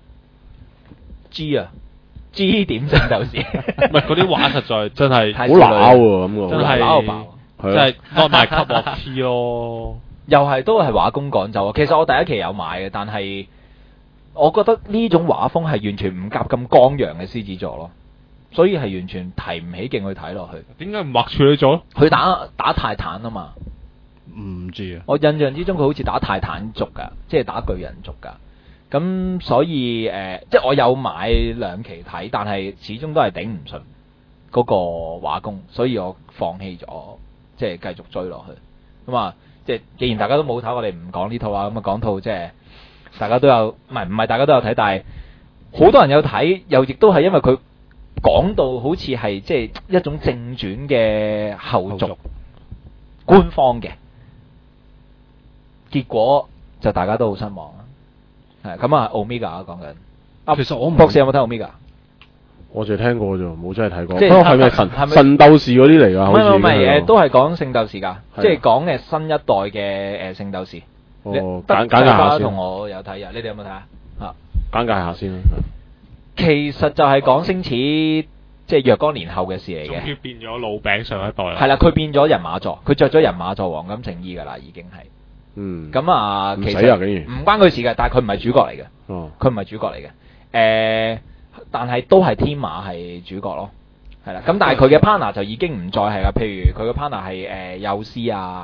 Speaker 1: G 啊？G 點聖鬥士，
Speaker 4: 唔係嗰啲畫實在真係
Speaker 3: 好乸喎咁個。
Speaker 4: 真係
Speaker 1: 鬧爆，
Speaker 4: 真係 not my cup of tea 咯。
Speaker 1: 又係都係畫工趕走啊！其實我第一期有買嘅，但係我覺得呢種畫風係完全唔夾咁剛陽嘅獅子座咯，所以係完全提唔起勁去睇落去。
Speaker 4: 點解唔畫處女座？
Speaker 1: 佢打打泰坦啊嘛，
Speaker 5: 唔知啊。
Speaker 1: 我印象之中佢好似打泰坦族㗎，即係打巨人族㗎。咁所以誒、呃，即係我有買兩期睇，但係始終都係頂唔順嗰個畫工，所以我放棄咗，即係繼續追落去。咁啊，即係既然大家都冇睇，我哋唔講呢套啊，咁啊講套即係大家都有，唔係唔係大家都有睇，但係好多人有睇，又亦都係因為佢講到好似係即係一種正傳嘅後續，後續官方嘅，結果就大家都好失望。係咁啊 ，Omega 啊講緊。
Speaker 5: 其實我唔
Speaker 1: 博士有冇睇 Omega？
Speaker 3: 我淨係聽過啫，冇真係睇過。
Speaker 1: 即係
Speaker 3: 不過係咪神
Speaker 1: 係咪
Speaker 3: 神鬥士嗰啲嚟㗎？
Speaker 1: 唔
Speaker 3: 好似
Speaker 1: 係唔係誒，
Speaker 3: 已經係
Speaker 1: 都係講聖鬥士㗎，
Speaker 3: 係
Speaker 1: 即係講誒新一代嘅誒聖鬥士。
Speaker 3: 哦，
Speaker 1: 你
Speaker 3: 簡簡介下先。
Speaker 1: 同我有睇啊，你哋有冇睇啊？啊，
Speaker 3: 簡介下先啦。
Speaker 1: 其實就係講星矢即係若干年後嘅事嚟
Speaker 4: 終於
Speaker 1: 嘅。
Speaker 4: 變咗老餅上一代啦。
Speaker 1: 係啦，佢變咗人馬座，佢着咗人馬座黃金聖衣㗎啦，已經係。
Speaker 3: 嗯。
Speaker 1: 咁啊，
Speaker 3: 唔
Speaker 1: 其實
Speaker 3: 使啊竟然
Speaker 1: 唔關佢事嘅，但係佢唔係主角嚟嘅。
Speaker 3: 哦。
Speaker 1: 佢唔係主角嚟嘅，誒、呃，但係都係天馬係主角咯，係啦。咁但係佢嘅 partner 就已經唔再係啦，譬如佢嘅 partner 係誒幼師啊，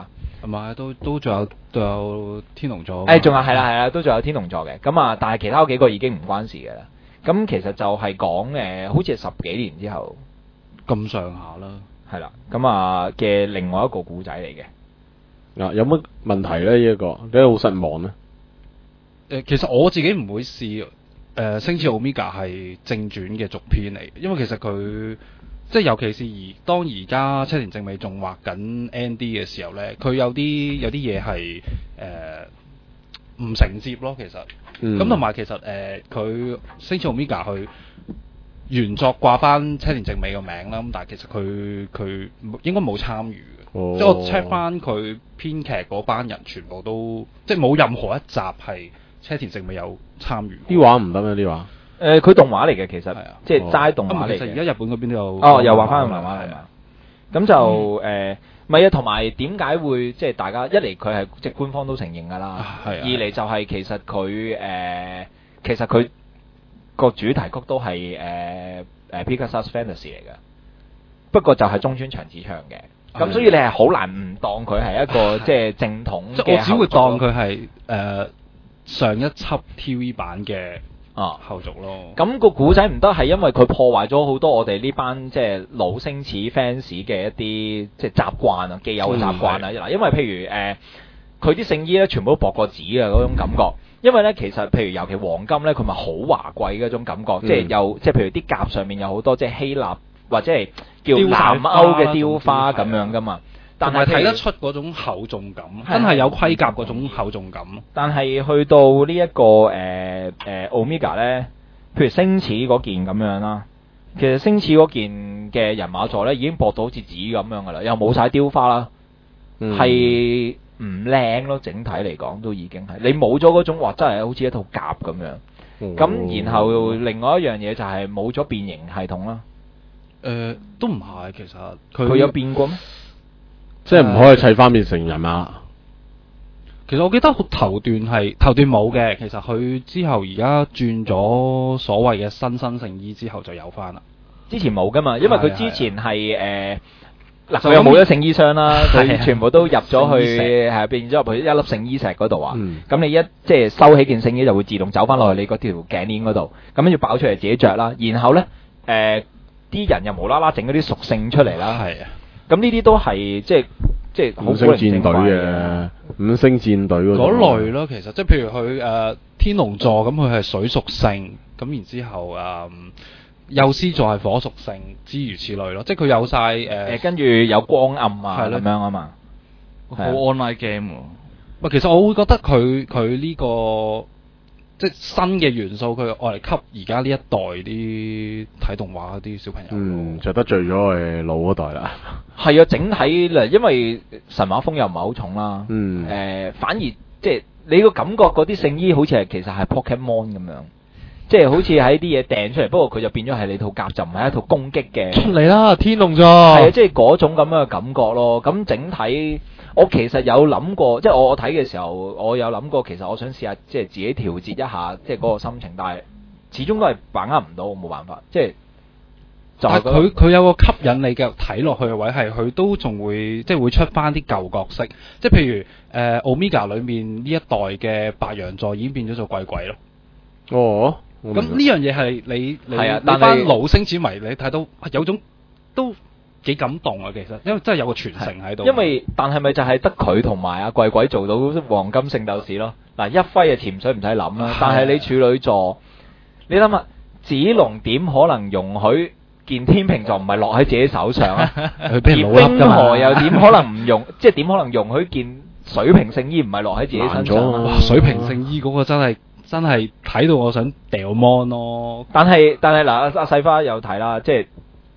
Speaker 5: 係咪都都仲有都有天龍座？
Speaker 1: 誒，仲有係啦係啦，都仲有天龍座嘅。咁啊，但係其他嗰幾個已經唔關事嘅啦。咁其實就係講誒，好似係十幾年之後
Speaker 5: 咁上下啦。
Speaker 1: 係啦。咁啊嘅另外一個古仔嚟嘅。
Speaker 3: 啊，有乜問題咧？呢、這、一個你都好失望咧。
Speaker 5: 誒，其實我自己唔會視誒、呃《星矢 Omega》係正傳嘅續篇嚟，因為其實佢即係尤其是而當而家車田正美仲畫緊 N D 嘅時候咧，佢有啲有啲嘢係誒唔承接咯，其實。咁同埋其實誒佢《星矢 Omega》佢原作掛翻車田正美個名啦，咁但係其實佢佢應該冇參與嘅，
Speaker 3: 哦、
Speaker 5: 即係我 check 翻佢編劇嗰班人全部都即係冇任何一集係車田正美有參與。
Speaker 3: 啲畫唔得咩？啲畫
Speaker 1: 誒，佢動畫嚟嘅，其實
Speaker 5: 係啊
Speaker 1: 即係齋動畫嚟嘅。
Speaker 5: 其實而家日本嗰邊都有。
Speaker 1: 哦，又畫翻個漫畫係
Speaker 5: 係
Speaker 1: 嘛？咁就誒，唔係啊，同埋點解會即係大家一嚟佢係即係官方都承認㗎啦，
Speaker 5: 係啊
Speaker 1: 二嚟就係其實佢誒，其實佢個主題曲都係誒誒 Pegasus Fantasy 嚟嘅，不過就係中村長子唱嘅。咁所以你係好難唔當佢係一個即係正統嘅。
Speaker 5: 即係我只會當佢係誒上一輯 T V 版嘅
Speaker 1: 啊
Speaker 5: 後續咯。
Speaker 1: 咁個古仔唔得係因為佢破壞咗好多我哋呢班即係老星矢 fans 嘅一啲即係習慣啊，既有嘅習慣啊。嗱、嗯，因為譬如誒，佢啲聖衣咧全部都薄過紙嘅嗰種感覺。因為咧，其實譬如尤其黃金咧，佢咪好華貴嗰種感覺，嗯、即係有即係譬如啲甲上面有好多即係希臘或者係叫南歐嘅雕花咁樣噶嘛。但係
Speaker 5: 睇得出嗰種厚重感，真係有盔甲嗰種厚重感。
Speaker 1: 但係去到、這個呃呃、呢一個誒誒 Omega 咧，譬如星矢嗰件咁樣啦，其實星矢嗰件嘅人馬座咧已經薄到好似紙咁樣噶啦，又冇晒雕花啦，係唔靚咯。整體嚟講都已經係你冇咗嗰種話，真係好似一套甲咁樣。咁、哦、然後另外一樣嘢就係冇咗變形系統啦。
Speaker 5: 誒、呃，都唔係，其實
Speaker 1: 佢有變過咩？
Speaker 3: 即係唔可以砌翻變成人馬。
Speaker 5: 其實我記得頭段係頭段冇嘅，其實佢之後而家轉咗所謂嘅新生聖衣之後就有翻啦。
Speaker 1: 之前冇噶嘛，因為佢之前係誒嗱，佢又冇咗聖衣箱啦，佢全部都入咗去係變咗入去一粒聖衣石嗰度啊。咁、嗯、你一即係收起件聖衣就會自動走翻落去你嗰條頸鏈嗰度，咁跟住爆出嚟自己着啦。然後咧誒啲人又無啦啦整嗰啲屬性出嚟啦。係啊。咁呢啲都係即係即係
Speaker 3: 五星戰隊嘅五星戰隊嗰
Speaker 5: 類咯，其實即係譬如佢誒、呃、天龍座咁，佢係水屬性，咁然之後誒幼獅座係火屬性，諸如此類咯。即係佢有晒誒、呃、
Speaker 1: 跟住有光暗啊咁樣啊嘛，
Speaker 2: 好 online game 喎。
Speaker 5: 唔係，其實我會覺得佢佢呢個即係新嘅元素，佢愛嚟給而家呢一代啲睇動畫啲小朋友。
Speaker 3: 嗯，就得罪咗我哋老嗰代啦。
Speaker 1: 係啊，整體嗱，因為神話風又唔係好重啦。
Speaker 3: 嗯。誒、
Speaker 1: 呃，反而即係你個感覺嗰啲聖衣好似係其實係 Pokemon 咁樣，即係好似喺啲嘢掟出嚟，不過佢就變咗係你套甲，就唔係一套攻擊嘅。
Speaker 4: 出嚟啦，天龍座。
Speaker 1: 係啊，即係嗰種咁樣嘅感覺咯。咁整體。我其實有諗過，即係我我睇嘅時候，我有諗過，其實我想試下，即係自己調節一下，即係嗰個心情，但係始終都係把握唔到，冇辦法，即係就係
Speaker 5: 佢佢有個吸引你嘅睇落去嘅位係，佢都仲會即係會出翻啲舊角色，即係譬如誒、呃、Omega 裏面呢一代嘅白羊座已經變咗做鬼鬼咯。
Speaker 3: 哦，
Speaker 5: 咁呢樣嘢係你你
Speaker 1: 係啊，
Speaker 5: 你班老星矢迷你睇到有種都。幾感動啊！其實，因為真係有個傳承喺度。
Speaker 1: 因為，但係咪就係得佢同埋阿貴鬼做到黃金聖鬥士咯？嗱，一揮嘅潛水唔使諗啦。但係你處女座，你諗下，子龍點可能容許件天秤座唔係落喺自己手上啊？而冰河又點可能唔容，即係點可能容許件水平聖衣唔係落喺自己身上啊？
Speaker 5: 哇！水平聖衣嗰個真係真係睇到我想掉 mon 咯。
Speaker 1: 但係但係嗱，阿阿細花有睇啦，即係。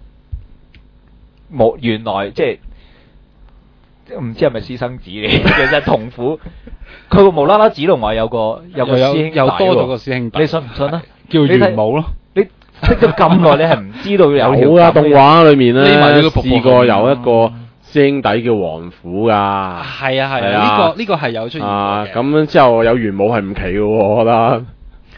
Speaker 1: 冇，原來即係唔知係咪私生子嚟，其實同苦。佢個無啦啦子龍話有個有個師兄，
Speaker 5: 又多咗個師兄弟，
Speaker 1: 你信唔信啊？
Speaker 5: 叫玄武咯。
Speaker 1: 你識咗咁耐，你係唔知道有
Speaker 3: 有啊？動畫裏面咧
Speaker 2: 試
Speaker 3: 過有一個師兄弟叫王虎噶。
Speaker 5: 係啊係啊，呢個呢個係有出現過嘅。
Speaker 3: 咁之後有玄武係唔奇嘅喎，我覺得。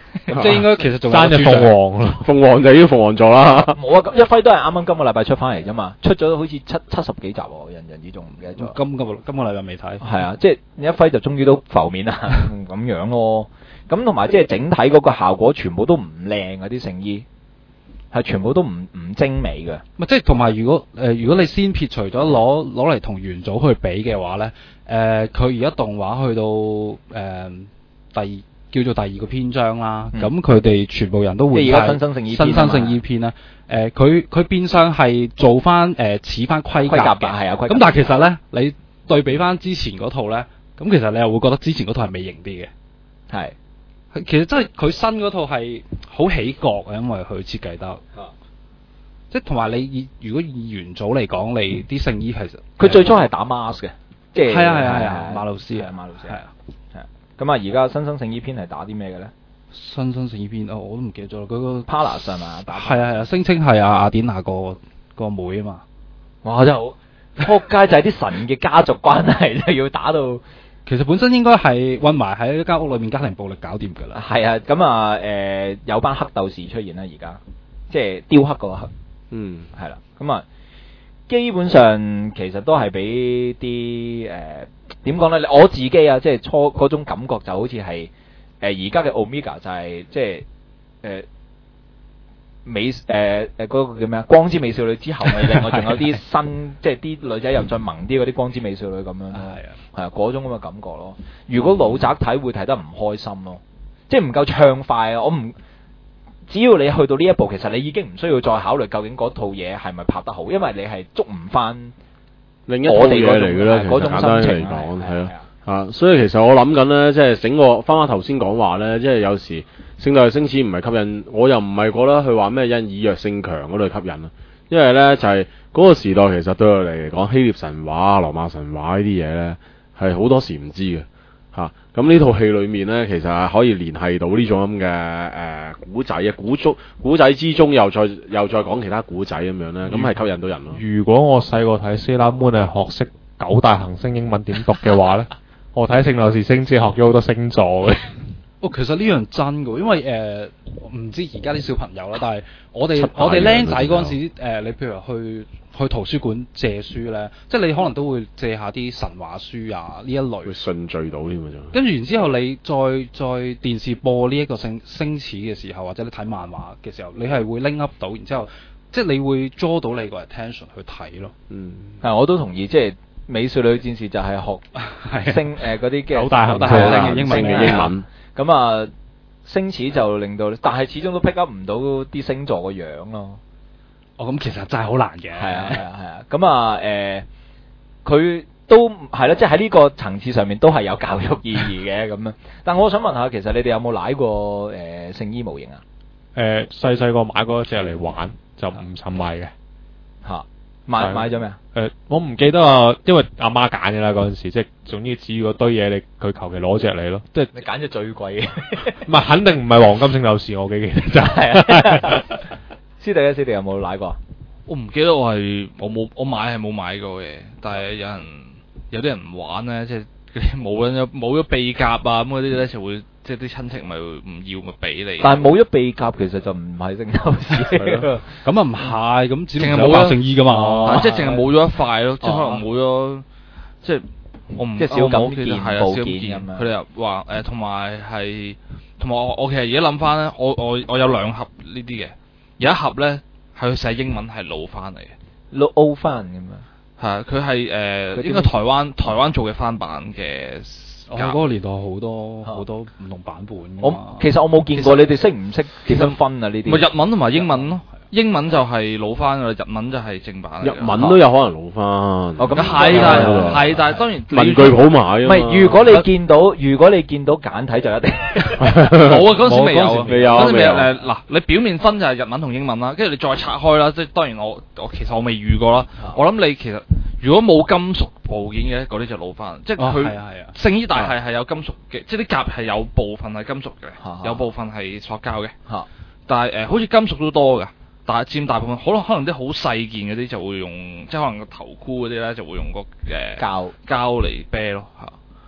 Speaker 5: 即係應該其實仲有
Speaker 4: 爭隻鳳
Speaker 5: 個豬
Speaker 4: 凰咯。
Speaker 3: 鳳凰就已經鳳凰座啦。
Speaker 1: 冇啊，咁一輝都係啱啱今個禮拜出翻嚟啫嘛，出咗好似七七十幾集喎，人人之中唔記得咗。
Speaker 5: 今今個今個禮拜未睇。
Speaker 1: 係啊，即係一輝就終於都浮面啦，咁樣咯。咁同埋即係整體嗰個效果全部都唔靚啊，啲聖衣係全部都唔唔精美嘅。
Speaker 5: 唔係即係同埋如果誒、呃、如果你先撇除咗攞攞嚟同元祖去比嘅話咧，誒佢而家動畫去到誒、呃、第叫做第二個篇章啦，咁佢哋全部人都會
Speaker 1: 即係而家新生聖衣篇
Speaker 5: 新生聖衣篇咧，誒佢佢變相係做翻誒似翻盔
Speaker 1: 盔甲
Speaker 5: 甲嘅，
Speaker 1: 嘅係啊盔甲
Speaker 5: 咁但係其實咧你對比翻之前嗰套咧，咁其實你又會覺得之前嗰套係美型啲嘅。
Speaker 1: 係。
Speaker 5: 其實真係佢新嗰套係好起角啊，因為佢設計得，
Speaker 1: 啊、
Speaker 5: 即係同埋你以如果以元祖嚟講，你啲聖衣其實
Speaker 1: 佢最初係打 mask 嘅，即係
Speaker 5: 係啊係啊係啊馬路斯
Speaker 1: 係啊馬路斯
Speaker 5: 係啊
Speaker 1: 係啊。咁啊，而家新生聖衣篇係打啲咩嘅咧？
Speaker 5: 新生聖衣篇哦，我都唔記得咗啦。嗰、那個
Speaker 1: Palas 係嘛？打
Speaker 5: 係啊係啊，聲稱係阿阿典娜個個妹啊嘛。
Speaker 1: 哇！真係好撲街，就係啲神嘅家族關係就要打到。
Speaker 5: 其實本身應該係混埋喺一間屋裏面家庭暴力搞掂㗎啦。
Speaker 1: 係啊，咁啊誒有班黑鬥士出現啦，而家即係雕刻嗰個黑。
Speaker 3: 嗯，
Speaker 1: 係啦，咁啊基本上其實都係俾啲誒點講咧？我自己啊，即係初嗰種感覺就好似係誒而家嘅 Omega 就係即係誒美誒誒嗰個叫咩啊？光之美少女之後咪另外仲有啲新即係啲女仔又再萌啲嗰啲光之美少女咁樣咯。
Speaker 5: 係啊。
Speaker 1: 係啊，嗰種咁嘅感覺咯。如果老宅睇會睇得唔開心咯，即係唔夠暢快啊！我唔只要你去到呢一步，其實你已經唔需要再考慮究竟嗰套嘢係咪拍得好，因為你係捉唔翻
Speaker 3: 另一套
Speaker 1: 我哋
Speaker 3: 嘢嚟嘅啦。其
Speaker 1: 嗰種
Speaker 3: 實簡單
Speaker 1: 心情
Speaker 3: 嚟講係
Speaker 1: 啊
Speaker 3: 啊，啊，所以其實我諗緊咧，即係整個翻翻頭先講話咧，即係有時聖鬥士星矢唔係吸引，我又唔係覺得佢話咩因以弱勝強嗰類吸引啊，因為咧就係嗰個時代其實對我哋嚟講，希臘神話、羅馬神話呢啲嘢咧。係好多時唔知嘅嚇，咁呢套戲裏面呢，其實係可以聯繫到呢種咁嘅誒古仔啊，古足古仔之中又再又再講其他古仔咁樣呢，咁係吸引到人咯。
Speaker 4: 如果我細個睇 Sailor Moon 係學識九大行星英文點讀嘅話呢，我睇聖鬥士星矢學咗好多星座嘅。
Speaker 5: 哦，其實呢樣真嘅，因為誒唔、呃、知而家啲小朋友啦，但係我哋
Speaker 3: 七百
Speaker 5: 我哋僆仔嗰陣時，
Speaker 3: 樣
Speaker 5: 誒、你譬如話去去圖書館借書咧，即係你可能都會借下啲神話書啊呢一類。
Speaker 3: 會順序到添啊！仲
Speaker 5: 跟住然之後，你再再電視播呢一個星星矢嘅時候，或者你睇漫畫嘅時候，你係會拎 up 到，然之後即係你會 draw 到你個 attention 去睇咯。
Speaker 3: 嗯，
Speaker 1: 係我都同意，即係美少女戰士就係學星誒嗰啲嘅
Speaker 4: 九大行星
Speaker 5: 嘅英文
Speaker 3: 嘅英文。
Speaker 1: 咁啊，星矢就令到，但係始終都 pick up 唔到啲星座個樣咯。
Speaker 5: 哦，咁其實真係好難嘅。
Speaker 1: 係啊係啊係啊，咁啊誒，佢都係啦，即係喺呢個層次上面都係有教育意義嘅咁樣。但我想問下，其實你哋有冇舐過誒聖衣模型啊？
Speaker 4: 誒細細個買過一隻嚟玩，就唔沉迷嘅。
Speaker 1: 嚇，買買咗咩啊？
Speaker 4: 誒、我唔記得啊，因為阿媽揀嘅啦嗰陣時，即係總之只要嗰堆嘢，你佢求其攞隻嚟咯，即係
Speaker 1: 你揀隻最貴嘅，
Speaker 4: 唔係肯定唔係黃金聖鬥士，我幾記得就係。
Speaker 1: 係啊。師弟咧，師弟有冇舐過？
Speaker 2: 我唔記得我係我冇我買係冇買過嘅，但係有人有啲人唔玩咧，即係嗰啲冇咗冇咗臂甲啊咁嗰啲咧就會即係啲親戚咪唔要咪俾你。
Speaker 1: 但係冇咗臂甲，其實就唔係聖鬥士。
Speaker 5: 咁啊唔係，咁只
Speaker 2: 淨係
Speaker 5: 係冇
Speaker 2: 冇咗
Speaker 5: 聖衣噶嘛。
Speaker 2: 即係淨係冇咗一塊咯，即係可能冇咗即係我唔
Speaker 1: 即係小
Speaker 2: 我冇
Speaker 1: 件
Speaker 2: 記得係啊
Speaker 1: 部
Speaker 2: 小件
Speaker 1: 件咁樣
Speaker 2: 佢哋又話誒，同埋係同埋我我其實而家諗翻咧，我我我有兩盒呢啲嘅，有一盒咧係佢寫英文係老翻嚟嘅。
Speaker 1: 攞 O 翻咁樣。
Speaker 2: 係啊，佢係
Speaker 1: 嗰啲
Speaker 2: 誒應該台灣台灣做嘅翻版嘅
Speaker 5: 我
Speaker 2: 甲。
Speaker 5: 嗰個年代好多好多唔同版本㗎嘛。
Speaker 1: 我其實我冇見過，你哋識唔識點樣分啊？呢啲
Speaker 2: 咪日文同埋英文咯，英文就係老翻㗎啦，日文就係正版嚟㗎。
Speaker 3: 日文都有可能老翻。
Speaker 1: 哦咁
Speaker 2: 咁係，但係
Speaker 3: 係
Speaker 2: 係但係當然
Speaker 3: 文具鋪買啊嘛。
Speaker 1: 唔係，如果你見到如果你見到簡體就一定
Speaker 2: 冇啊！嗰陣時未有啊，
Speaker 3: 未有
Speaker 2: 嗰陣時未有
Speaker 3: 未有
Speaker 2: 誒嗱，你表面分就係日文同英文啦，跟住你再拆開啦，即係當然我我其實我未遇過啦。我諗你其實如果冇金屬部件嘅嗰啲就老翻，即係
Speaker 5: 哦
Speaker 2: 佢
Speaker 5: 係啊係啊
Speaker 2: 聖衣大係係有金屬嘅，即係啲甲係有部分係金屬
Speaker 1: 嚇
Speaker 2: 嘅，有部分係塑膠嘅。
Speaker 1: 嚇
Speaker 2: 但係誒、呃，好似金屬都多㗎，但係佔大部分，可能可能啲好細件嗰啲就會用，即係可能個頭箍嗰啲咧就會用個誒、呃、
Speaker 1: 膠
Speaker 2: 膠嚟啤咯嚇。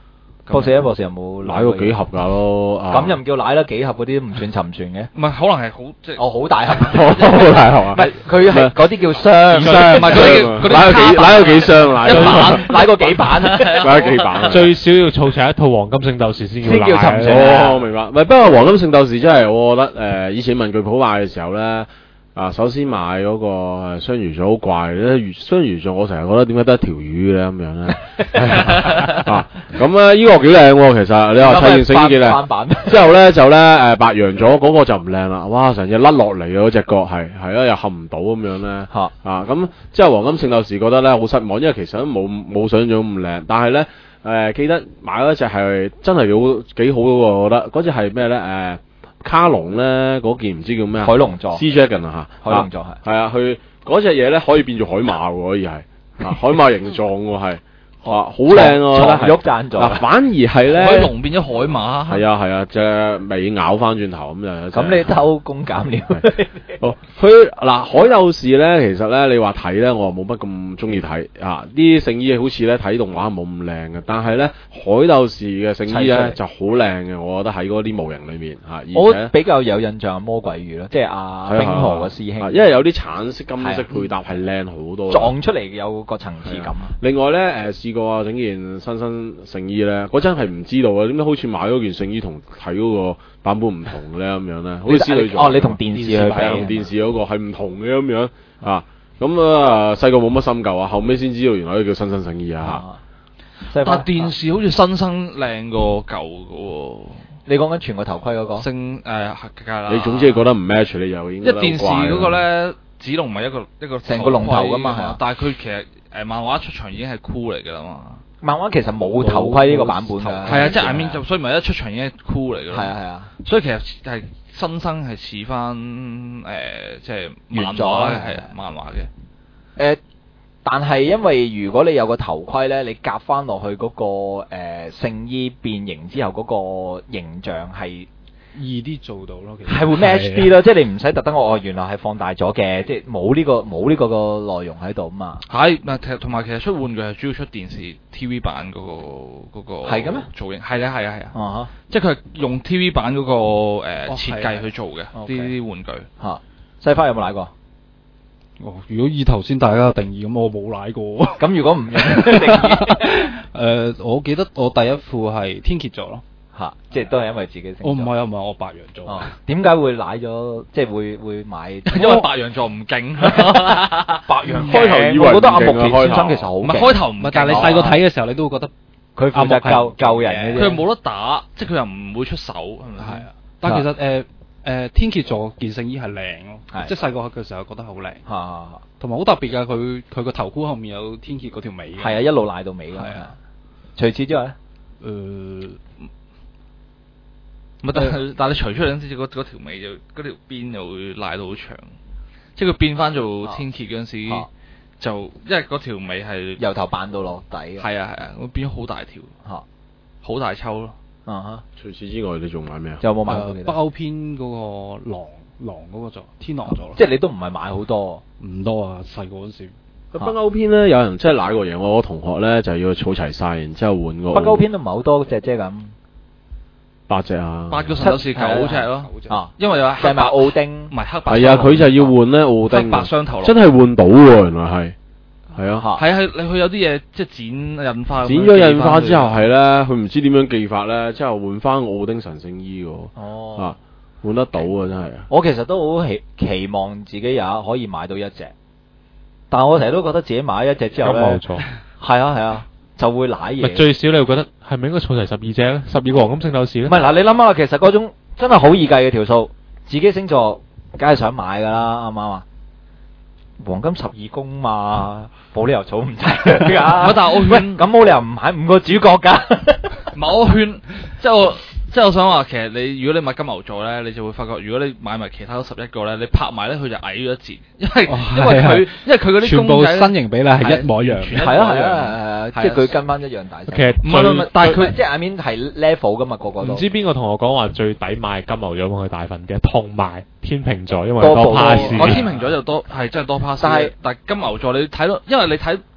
Speaker 1: 博士咧，博士有冇
Speaker 3: 奶過幾盒㗎咯？啊
Speaker 1: 咁又唔叫奶啦，幾盒嗰啲唔算沉船嘅。
Speaker 2: 唔係可能係好即係
Speaker 1: 哦，好大盒，
Speaker 3: 好大盒啊！
Speaker 1: 唔係佢係嗰啲叫箱，
Speaker 2: 箱唔係嗰啲
Speaker 3: 奶
Speaker 2: 嗰啲
Speaker 3: 有幾奶有幾箱奶？
Speaker 1: 一版奶過幾版啊？
Speaker 3: 奶有幾版？
Speaker 4: 最少要儲齊一套黃金聖鬥士先
Speaker 1: 先
Speaker 4: 叫
Speaker 1: 叫沉船
Speaker 3: 哦，明白。唔係，不過黃金聖鬥士真係，我覺得誒，以前文具鋪買嘅時候咧。啊，首先買嗰個誒雙魚座好怪咧，魚雙魚座我成日覺得點解得一條魚咧咁樣咧？啊，咁咧呢個幾靚喎，其實你話砌件聖衣幾靚。
Speaker 1: 版
Speaker 3: 之後咧就咧誒白羊座嗰個就唔靚啦，哇成隻甩落嚟嘅嗰隻角係係啊又冚唔到咁樣咧。
Speaker 1: 嚇
Speaker 3: 啊咁之後黃金聖鬥士覺得咧好失望，因為其實都冇冇想象中咁靚，但係咧誒記得買嗰隻係真係好幾好嘅喎，我覺得嗰隻係咩咧誒？卡龍咧嗰件唔知叫咩
Speaker 1: 海龍座
Speaker 3: Sea Dragon 啊嚇，
Speaker 1: 海龍座係
Speaker 3: 係啊，佢嗰隻嘢咧可以變做海馬喎，可以係啊海馬形狀喎係。哇，好靚啊！
Speaker 1: 床褥贊助
Speaker 3: 嗱，反而係咧，
Speaker 2: 海龍變咗海馬。
Speaker 3: 係啊係啊，隻尾咬翻轉頭咁就。
Speaker 1: 咁你偷工減料。
Speaker 3: 哦，佢嗱海鬥士咧，其實咧你話睇咧，我冇乜咁中意睇啊！啲聖衣好似咧睇動畫冇咁靚嘅，但係咧海鬥士嘅聖衣咧就好靚嘅，我覺得喺嗰啲模型裏面嚇。
Speaker 1: 我比較有印象魔鬼魚咯，即係阿冰河嘅師兄，
Speaker 3: 因為有啲橙色、金色配搭係靚好多。
Speaker 1: 撞出嚟有個層次感。另
Speaker 3: 外咧誒試過啊整件新新聖衣咧，嗰陣係唔知道啊，點解好似買嗰件聖衣同睇嗰個版本唔同咧咁樣咧？好似師女座。
Speaker 1: 哦，你同電視去比，
Speaker 3: 同電視嗰個係唔同嘅咁樣啊。咁啊細個冇乜深究啊，後尾先知道原來呢叫新新聖衣啊。
Speaker 2: 但電視好似新生靚過舊嘅喎。
Speaker 1: 你講緊全個頭盔嗰個？
Speaker 2: 聖誒梗係啦。
Speaker 3: 你總之係覺得唔 match 你就應該。
Speaker 2: 因為電視嗰個咧，子龍唔係一個一個
Speaker 1: 成個龍頭㗎嘛，係啊。
Speaker 2: 但係佢其實誒漫畫出場已經係酷嚟㗎啦嘛。
Speaker 1: 漫畫其實冇頭盔呢個版本㗎。
Speaker 2: 係啊，即係 I mean 就所以咪一出場已經係酷嚟㗎啦。
Speaker 1: 係啊係啊。
Speaker 2: 所以其實係新生係似翻誒即係漫畫嘅係漫畫嘅。
Speaker 1: 誒。但係因為如果你有個頭盔咧，你夾翻落去嗰、那個誒、呃、聖衣變形之後嗰個形象係
Speaker 5: 易啲做到咯，其實
Speaker 1: 係會 match 啲咯，即係你唔使特登我原來係放大咗嘅，即係冇呢個冇呢個個內容喺度啊嘛。
Speaker 2: 係，嗱，其實同埋其實出玩具係主要出電視 T V 版嗰、那個嗰、那個
Speaker 1: 係嘅咩
Speaker 2: 造型？係啊係啊係啊，
Speaker 1: 啊哈
Speaker 2: 即係佢係用 T V 版嗰、那個誒、呃
Speaker 5: 哦、
Speaker 2: 設計去做嘅呢啲玩具
Speaker 1: 嚇、啊。西花有冇買過？
Speaker 5: 哦，如果以頭先大家嘅定義咁，我冇奶過。
Speaker 1: 咁如果唔用定義，
Speaker 5: 誒、呃，我記得我第一副係天蠍座咯，
Speaker 1: 嚇、啊，即係都係因為自己星座。
Speaker 5: 我唔係啊，唔係我白羊座。
Speaker 1: 哦，點解會奶咗？即係會會買？
Speaker 2: 因為白羊座唔勁。
Speaker 1: 白羊
Speaker 3: 開頭以為
Speaker 1: 我覺得阿木
Speaker 3: 木
Speaker 1: 田先生其實好
Speaker 2: 唔係開頭唔係，
Speaker 5: 但係你細個睇嘅時候，你都會覺得
Speaker 1: 佢負責救救人嘅啫。
Speaker 2: 佢冇得打，即係佢又唔會出手，係咪？
Speaker 5: 係啊，但係其實誒。誒、呃、天蠍座件聖衣係靚咯，即係細個嘅時候覺得好靚，同埋好特別㗎。佢佢個頭箍後面有天蠍嗰條尾嘅，
Speaker 1: 係啊，一路賴到尾㗎。係啊，除此之外咧，
Speaker 5: 誒、呃，
Speaker 2: 唔係但係但係你除出嚟嗰陣時，嗰嗰條尾就嗰條邊就會賴到好長，即係佢變翻做天蠍嗰陣時，啊、就因為嗰條尾係
Speaker 1: 由頭扮到落底嘅。
Speaker 2: 係啊係啊，會變咗好大條，嚇、啊，好大抽咯。
Speaker 1: 啊哈！
Speaker 3: 除此之外，你仲買咩啊？
Speaker 1: 有冇買過？
Speaker 5: 北歐篇嗰個狼狼嗰個座天狼座，
Speaker 1: 即係你都唔係買好多，
Speaker 5: 唔多啊！細個嗰時，
Speaker 3: 北歐篇咧，有人真係攋過嘢。我個同學咧就要儲齊晒，然之後換個。
Speaker 1: 北歐篇都唔係好多隻啫咁，
Speaker 3: 八隻啊！
Speaker 2: 八個神鬥士九隻咯，
Speaker 1: 啊，
Speaker 2: 因為有
Speaker 1: 黑白奧丁，
Speaker 2: 唔係黑白。
Speaker 3: 係啊，佢就要換咧奧丁，
Speaker 2: 黑白雙頭龍，
Speaker 3: 真係換到喎！原來係。係啊，
Speaker 2: 係係你佢有啲嘢即係剪印花，
Speaker 3: 剪咗印花之後係咧，佢唔知點樣記法咧，之後換翻奧丁神聖衣喎。
Speaker 1: 哦，
Speaker 3: 啊，換得到啊，真係。
Speaker 1: 我其實都好期期望自己也可以買到一隻，但係我成日都覺得自己買一隻之後咧，
Speaker 4: 冇錯，
Speaker 1: 係啊係啊，就會舐嘢。
Speaker 4: 最少你會覺得係咪應該儲齊十二隻咧？十二個黃金聖鬥士咧？
Speaker 1: 唔係嗱，你諗下，其實嗰種真係好易計嘅條數，自己星座梗係想買㗎啦，啱唔啱啊？黃金十二宮嘛，冇理由儲唔齊㗎。
Speaker 2: 但係我
Speaker 1: 喂，咁冇理由唔買五個主角㗎。
Speaker 2: 唔係我勸，即係我即係我想話，其實你如果你買金牛座咧，你就會發覺，如果你買埋其他嗰十一個咧，你拍埋咧佢就矮咗一截，因為、哦、因為佢因為佢嗰啲
Speaker 5: 全部身形比例係一模一樣，
Speaker 1: 係啊係啊，即係佢跟翻一樣大細。
Speaker 4: 其實
Speaker 1: 唔係唔係，但係佢即係 I mean 係 level 㗎嘛，個個都。
Speaker 4: 唔知邊個同我講話最抵買金牛座幫佢大份啲，同埋天秤座，因為多 pass。
Speaker 2: 我天秤座就多係真係多 pass，但係但係金牛座你睇到，因為你睇。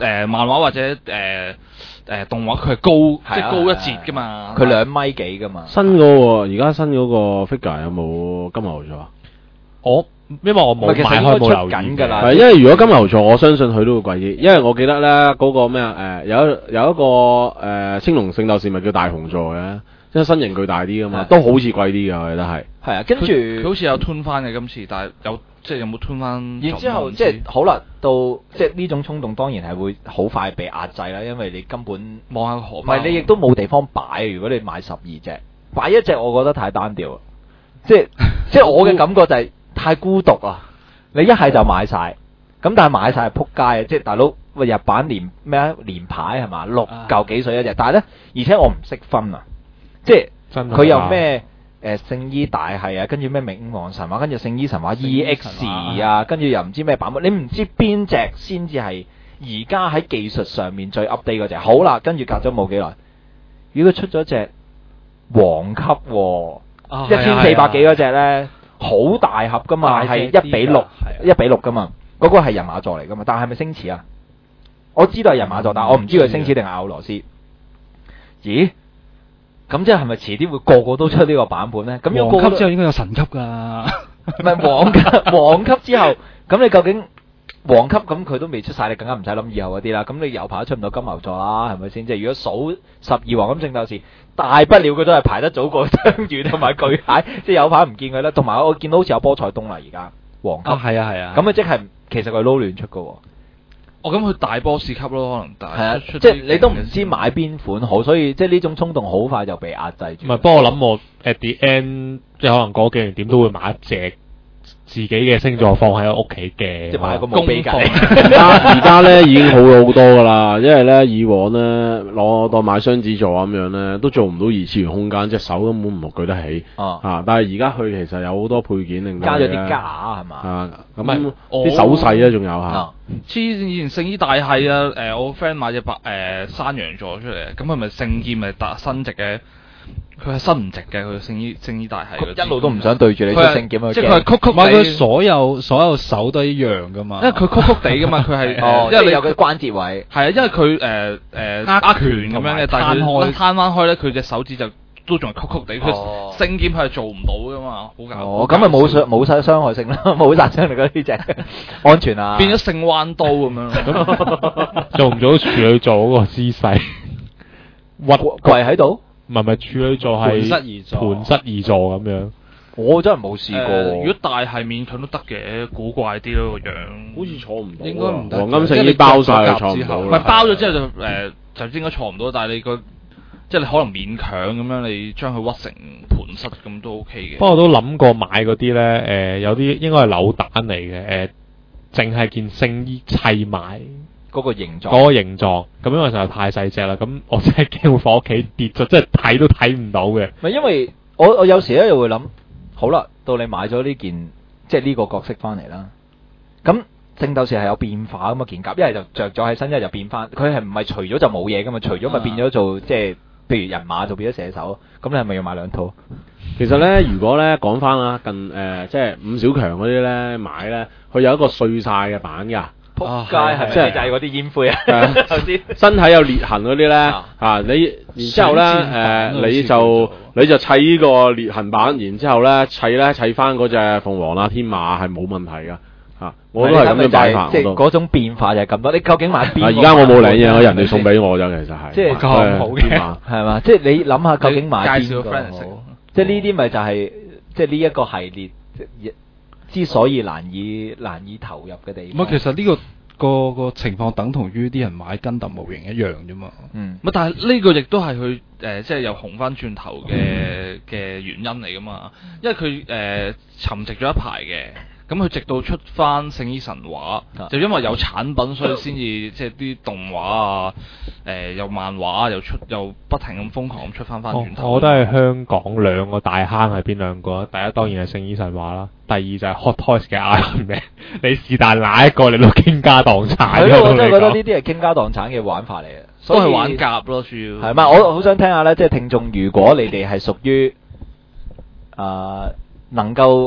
Speaker 2: 誒漫畫或者誒誒動畫佢係高即係高一截㗎嘛，
Speaker 1: 佢兩米幾㗎嘛。
Speaker 3: 新嗰個而家新嗰個 figure 有冇金牛座啊？
Speaker 4: 我因為我冇買
Speaker 1: 其實應該
Speaker 4: 開冇留意
Speaker 1: 出緊㗎啦
Speaker 3: 係因為如果金牛座，我相信佢都會貴啲，因為我記得咧嗰個咩啊誒有有一個誒青龍聖鬥士咪叫大雄座嘅，即係身形巨大啲㗎嘛，都好似貴啲㗎，我覺得係。
Speaker 1: 係啊，跟住
Speaker 2: 佢好似有吞翻嘅今次，但係有即係有冇吞翻？
Speaker 1: 然之後即係好啦，到即係呢種衝動當然係會好快被壓制啦，因為你根本
Speaker 2: 望下荷
Speaker 1: 唔係你亦都冇地方擺。如果你買十二隻，擺一隻我覺得太單調啦。即係即係我嘅感覺就係太孤獨啊！你一係就買晒，咁但係買晒係撲街啊！即係大佬喂日版連咩啊連牌係嘛六嚿幾水一隻，但係咧而且我唔識分啊！即係佢有咩？誒聖衣大系啊，跟住咩冥王神話，跟住聖衣神話 E X 啊，跟住又唔知咩版本，你唔知邊隻先至係而家喺技術上面最 update 嗰隻。好啦，跟住隔咗冇幾耐，如果出咗隻黃級一千四百幾嗰隻咧，好大盒噶嘛，係一比六一比六噶嘛，嗰、嗰個係人馬座嚟噶嘛，但係咪星矢啊？我知道係人馬座，但係我唔知佢星矢定係奧羅斯。咦？咁即係咪遲啲會個個都出呢個版本咧？咁要
Speaker 5: 黃級之後應該有神級㗎，
Speaker 1: 唔係黃級，黃級之後，咁你究竟黃級咁佢都未出晒，你更加唔使諗以後嗰啲啦。咁你有排都出唔到金牛座啦，係咪先？即係如果數十二黃金聖鬥士，大不了佢都係排得早過雙魚同埋巨蟹，即係有排唔見佢啦。同埋我見到好似有波彩冬啦，而家黃級
Speaker 5: 係啊係啊，
Speaker 1: 咁啊即係其實佢撈亂出㗎喎。
Speaker 2: 哦，咁佢大 boss 級咯，可能大
Speaker 1: 係啊，即係你都唔知買邊款好，所以即係呢種衝動好快就被壓制住。
Speaker 4: 唔係，不過我諗我 at the end 即係可能嗰幾年點都會買一隻自己嘅星座放喺屋企嘅，
Speaker 1: 即係買個墓碑架。
Speaker 3: 而家而家咧已經好咗好多㗎啦，因為咧以往咧攞當買雙子座咁樣咧，都做唔到二次元空間，隻手根本唔舉得起。
Speaker 1: 哦，
Speaker 3: 啊！但係而家佢其實有好多配件令到
Speaker 1: 加咗啲架係嘛？
Speaker 3: 啊，咁
Speaker 2: 係
Speaker 3: 啲手勢咧仲有嚇。
Speaker 1: 啊
Speaker 2: 黐線，以前聖衣大系啊，誒、我個 friend 買隻白誒山羊座出嚟，咁係咪聖劍咪打伸直嘅？佢係伸唔直嘅，佢聖衣聖衣大系嗰支
Speaker 1: 一路都唔想對住你出聖劍去
Speaker 2: 即係佢係曲曲
Speaker 5: 唔係佢
Speaker 2: 地，
Speaker 5: 所有所有手都一樣㗎嘛，
Speaker 2: 因為佢曲曲地㗎嘛，佢係
Speaker 1: 哦，
Speaker 2: 因為你
Speaker 1: 因為有個關節位。
Speaker 2: 係啊，因為佢誒誒握拳咁樣嘅，但係佢攤攤翻開咧，佢隻手指就都仲係曲曲地，佢
Speaker 1: 哦
Speaker 2: 聖劍佢係做唔到㗎嘛，好搞。
Speaker 1: 哦，咁咪冇傷冇晒傷害性啦，冇殺傷力嗰啲隻，安全啊。
Speaker 2: 變咗聖彎刀咁樣咯。
Speaker 4: 做唔做到處女座嗰個姿勢？屈
Speaker 1: 跪喺度，
Speaker 4: 唔係唔係處女座係
Speaker 5: 盤膝而坐
Speaker 4: 盤膝而坐咁樣。
Speaker 1: 我真係冇試過喎。
Speaker 2: 誒如果大係勉強都得嘅，古怪啲咯個樣。
Speaker 3: 好似坐唔到啊，
Speaker 2: 應該唔得
Speaker 3: 黃金聖衣包晒就坐唔到啦。
Speaker 2: 唔係包咗之後就誒就應該坐唔到，但係你個即係你可能勉強咁樣，你將佢屈成盤膝咁都 OK 嘅。
Speaker 4: 不過我都諗過買嗰啲咧，誒、有啲應該係扭蛋嚟嘅，誒、淨係件聖衣砌埋
Speaker 1: 嗰個形狀。
Speaker 4: 嗰個形狀，咁因為實在太細隻啦，咁我真係驚會放屋企跌咗，即係睇都睇唔到嘅。
Speaker 1: 唔係因為我我有時咧又會諗，好啦，到你買咗呢件即係呢個角色翻嚟啦，咁聖鬥士係有變化噶嘛件甲，一係就着咗喺身，一係就變翻，佢係唔係除咗就冇嘢噶嘛？除咗咪變咗做即係譬如人馬就變咗射手，咁你係咪要買兩套？
Speaker 3: 其實咧，如果咧講翻啊，近誒、呃、即係五小強嗰啲咧買咧，佢有一個碎晒嘅版㗎。
Speaker 1: 撲街係咪
Speaker 3: 即係
Speaker 1: 就係嗰啲煙灰啊？
Speaker 3: 係
Speaker 1: 頭先
Speaker 3: 身體有裂痕嗰啲咧，
Speaker 1: 啊
Speaker 3: 啊你然之後咧
Speaker 5: 選戰版
Speaker 3: 誒、
Speaker 5: 都
Speaker 3: 你就你就砌呢個裂痕版，然之後咧砌咧砌翻嗰隻鳳凰啦、天馬係冇問題噶嚇，我都係咁樣擺法，
Speaker 1: 即係
Speaker 3: 我都。
Speaker 1: 嗰種變化就係咁多。你究竟買邊個版？
Speaker 3: 啊而家我冇領嘢，我人哋送俾我啫，其實係。
Speaker 1: 即係
Speaker 5: 咁好嘅
Speaker 3: 天馬
Speaker 1: 係嘛？即係你諗下究竟買
Speaker 2: 介紹個
Speaker 1: 邊個
Speaker 2: friend 嚟食
Speaker 1: 好？即係呢啲咪就係即係呢一個系列即之所以難以難以投入嘅地方。
Speaker 5: 咁啊，其實呢、個個個情況等同於啲人買根特模型一樣啫嘛。
Speaker 1: 嗯，
Speaker 2: 乜？但係呢個亦都係佢誒，即係又紅翻轉頭嘅嘅原因嚟噶嘛？因為佢誒、呃、沉寂咗一排嘅，咁佢直到出翻聖衣神話，
Speaker 1: 啊
Speaker 2: 就因為有產品，所以先至即係啲動畫啊，誒、又漫畫啊，又出又不停咁瘋狂咁出翻翻
Speaker 4: 我
Speaker 2: 轉頭。
Speaker 4: 我覺得係香港兩個大坑係邊兩個啊？第一當然係聖衣神話啦，第二就係 Hot Toys 嘅 Iron Man。你是但哪一個你都傾家蕩產
Speaker 1: 係咯，我
Speaker 4: 嘅同你講。
Speaker 1: 真係覺得呢啲係傾家蕩產嘅玩法嚟嘅，所以
Speaker 2: 都係玩夾咯，主要
Speaker 1: 係咪？我好想聽下咧，即係聽眾，如果你哋係屬於誒能夠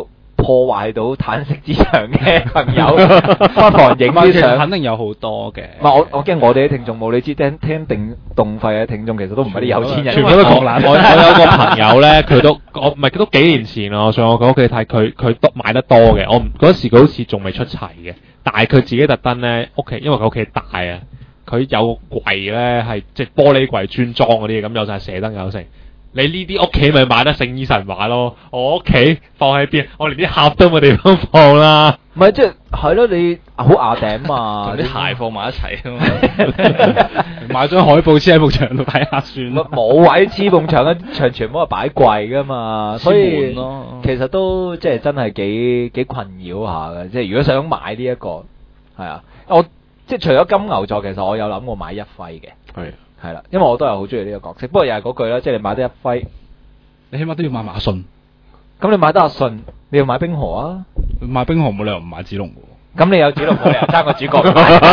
Speaker 1: 破壞到嘆息之場嘅朋友，不妨影啲相。
Speaker 5: 肯定有好多嘅。
Speaker 1: 唔係我我驚我哋啲聽眾冇，你知聽聽定動費嘅聽眾其實都唔係啲有錢人，
Speaker 4: 全部都講爛。我我有個朋友咧，佢都我唔係佢都幾年前咯，我上我佢屋企睇，佢佢都買得多嘅。我唔嗰時佢好似仲未出齊嘅，但係佢自己特登咧屋企，因為佢屋企大啊，佢有個櫃咧係即係玻璃櫃專裝嗰啲，咁有晒射燈有成。你呢啲屋企咪買得聖衣神話咯？我屋企放喺邊？我連啲盒都冇地方放啦。
Speaker 1: 唔係即係係咯，你好雅頂嘛，
Speaker 2: 同啲鞋放埋一齊啊嘛，
Speaker 5: 買張海報黐喺埲牆度睇下算。
Speaker 1: 冇位黐埲牆嘅牆全部係擺櫃噶嘛，所以
Speaker 2: 咯
Speaker 1: 其實都即係真係幾幾困擾下嘅。即係如果想買呢、這、一個係啊，我即係除咗金牛座，其實我有諗過買一輝嘅。
Speaker 3: 係。
Speaker 1: 係啦，因為我都係好中意呢個角色。不過又係嗰句啦，即係你買得一輝，
Speaker 5: 你起碼都要買馬信。
Speaker 1: 咁你買得阿信，你要買冰河啊？
Speaker 5: 買冰河冇理由唔買子龍嘅。
Speaker 1: 咁你有子龍冇理由爭個主角。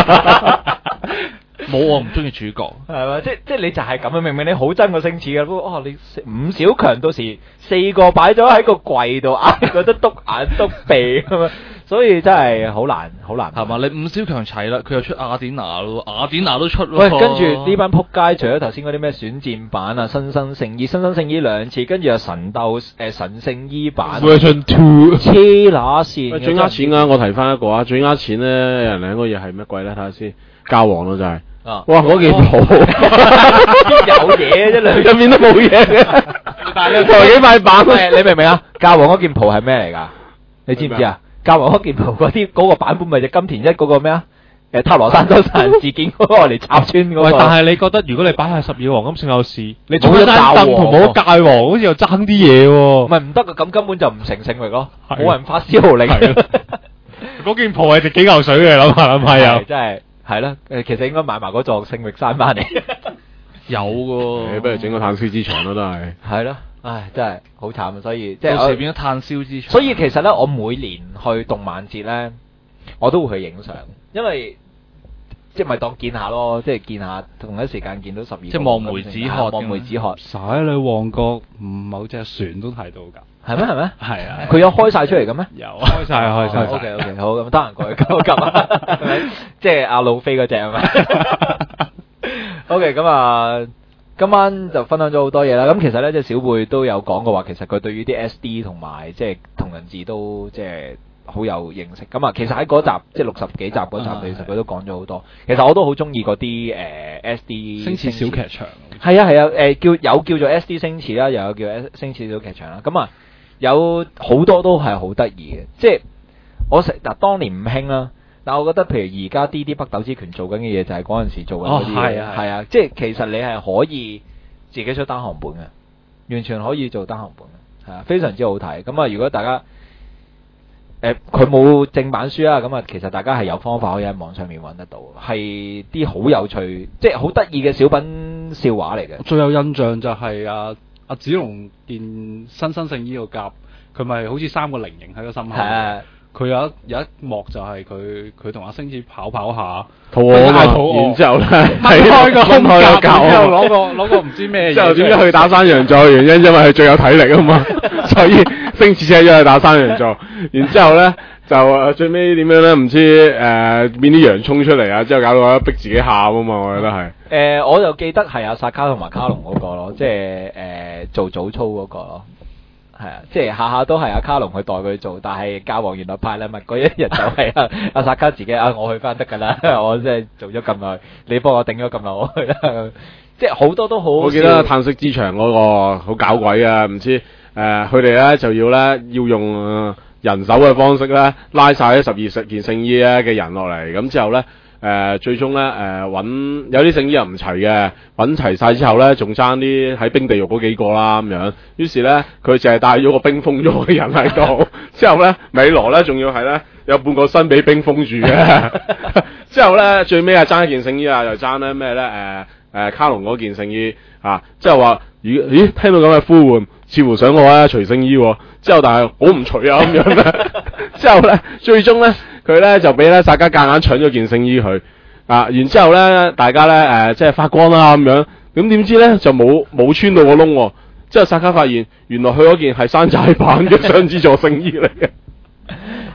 Speaker 2: 冇我唔中意主角，
Speaker 1: 係嘛？即即係你就係咁樣，明明你好憎個星矢嘅，不過哦你五小強到時四個擺咗喺個櫃度，啊覺得篤眼篤鼻咁樣，所以真係好難好難
Speaker 2: 係嘛？你五小強齊啦，佢又出雅典娜咯，雅典娜都出咯。
Speaker 1: 喂，跟住呢班撲街，除咗頭先嗰啲咩選戰版啊、新生聖衣、新生聖衣兩次，跟住又神鬥誒、呃、神聖衣版
Speaker 4: Version Two
Speaker 1: 黐乸線。
Speaker 3: 最呃錢啊！我提翻一個啊，最呃錢咧，有人兩個嘢係乜鬼咧？睇下先，教皇咯就係、是。
Speaker 1: 啊！
Speaker 3: 哇！嗰件袍
Speaker 1: 有嘢啫，
Speaker 3: 入面都冇嘢嘅，
Speaker 1: 但係
Speaker 3: 台幾塊板。
Speaker 1: 你明唔明啊？教皇嗰件袍係咩嚟㗎？你知唔知啊？教皇嗰件袍嗰啲嗰個版本咪就金田一嗰個咩啊？誒塔羅山州殺人事件嗰個嚟插穿嗰個。
Speaker 4: 喂，但係你覺得如果你擺喺十二黃金聖鬥士，你
Speaker 1: 冇咗教皇
Speaker 4: 凳同冇咗界王，好似又爭啲嘢喎。
Speaker 1: 唔係唔得㗎，咁根本就唔成聖域咯，冇人發燒號令。
Speaker 4: 嗰件袍係值幾嚿水嘅，諗下諗下又。
Speaker 1: 真係。係啦，誒，其實應該買埋嗰座聖域山翻嚟。
Speaker 2: 有㗎，
Speaker 3: 你不如整個炭燒之場咯，都係。
Speaker 1: 係咯，唉，真係好慘啊！所以即係
Speaker 2: 到時變咗炭燒之場。
Speaker 1: 所以其實咧，我每年去動漫節咧，我都會去影相，因為即係咪當見下咯，即係見下同一時間見到十二。即
Speaker 2: 係望梅止渴，
Speaker 1: 望梅止渴。
Speaker 5: 使你旺角某隻船都睇到㗎。
Speaker 1: 係咩？係咩？
Speaker 5: 係啊！
Speaker 1: 佢有開晒出嚟嘅咩？
Speaker 5: 有開晒，開晒。
Speaker 1: O K O K，好咁得閒過去救急啊！係咪？即係阿路飛嗰隻係咪？O K，咁啊，今晚就分享咗好多嘢啦。咁其實咧，即係小貝都有講過話，其實佢對於啲 S D 同埋即係同人誌都即係好有認識。咁啊，其實喺嗰集即係六十幾集嗰集，其實佢都講咗好多。其實我都好中意嗰啲誒 S D
Speaker 5: 星矢小劇場。
Speaker 1: 係啊係啊，誒叫有叫做 S D 星矢啦，又有叫星矢小劇場啦。咁啊。有好多都係好得意嘅，即係我食嗱當年唔興啦，但我覺得譬如而家 D D 北斗之拳做緊嘅嘢就係嗰陣時做緊嗰啲嘢，係啊，即係其實你係可以自己出單行本嘅，完全可以做單行本嘅，係啊，非常之好睇。咁啊，如果大家誒佢冇正版書啊，咁啊，其實大家係有方法可以喺網上面揾得到，係啲好有趣，即係好得意嘅小品笑話嚟嘅。
Speaker 5: 最有印象就係啊。阿子龍件新生聖衣個甲，佢咪好似三個菱形喺個心口。佢有一有一幕就係佢佢同阿星矢跑跑下，
Speaker 3: 肚餓啊嘛，然之後咧係
Speaker 5: 開個胸甲，
Speaker 3: 然之後
Speaker 5: 攞個攞個唔知咩嘢。
Speaker 3: 之後點解去打山羊座？原因因為佢最有體力啊嘛，所以星矢車咗去打山羊座。然之後咧就最尾點樣咧？唔知誒變啲洋葱出嚟啊！之後搞到逼自己喊啊嘛，我覺得係。
Speaker 1: 誒、呃，我就記得係阿薩卡同埋卡龍嗰個咯，即係誒、呃、做早操嗰個咯，係啊，即係下下都係阿卡龍去代佢做，但係教皇原來派禮物嗰一日就係阿阿薩卡自己啊，我去翻得㗎啦，我即係做咗咁耐，你幫我頂咗咁耐，我去啦，即係好多都好。我記得
Speaker 3: 嘆息之場嗰個好搞鬼啊！唔知誒佢哋咧就要咧要用、呃、人手嘅方式咧拉晒啲十二件聖衣咧嘅人落嚟，咁之後咧。誒、呃、最終咧誒揾有啲聖衣又唔齊嘅，揾齊晒之後咧，仲爭啲喺冰地獄嗰幾個啦咁樣。於是咧，佢淨係帶咗個冰封咗嘅人喺度。之後咧，米羅咧仲要係咧有半個身俾冰封住嘅。之後咧，最尾啊爭一件聖衣啊，又爭咧咩咧？誒誒卡龍嗰件聖衣啊，之後話咦咦聽到咁嘅呼喚，似乎想我咧除聖衣喎。之後但係我唔除啊咁樣咧。之後咧，最終咧。佢咧就俾咧薩卡夾硬搶咗件聖衣佢啊，然之後咧大家咧誒、呃、即係發光啦咁樣，咁點知咧就冇冇穿到個窿喎，之後薩卡發現原來佢嗰件係山寨版嘅雙子座聖衣嚟嘅，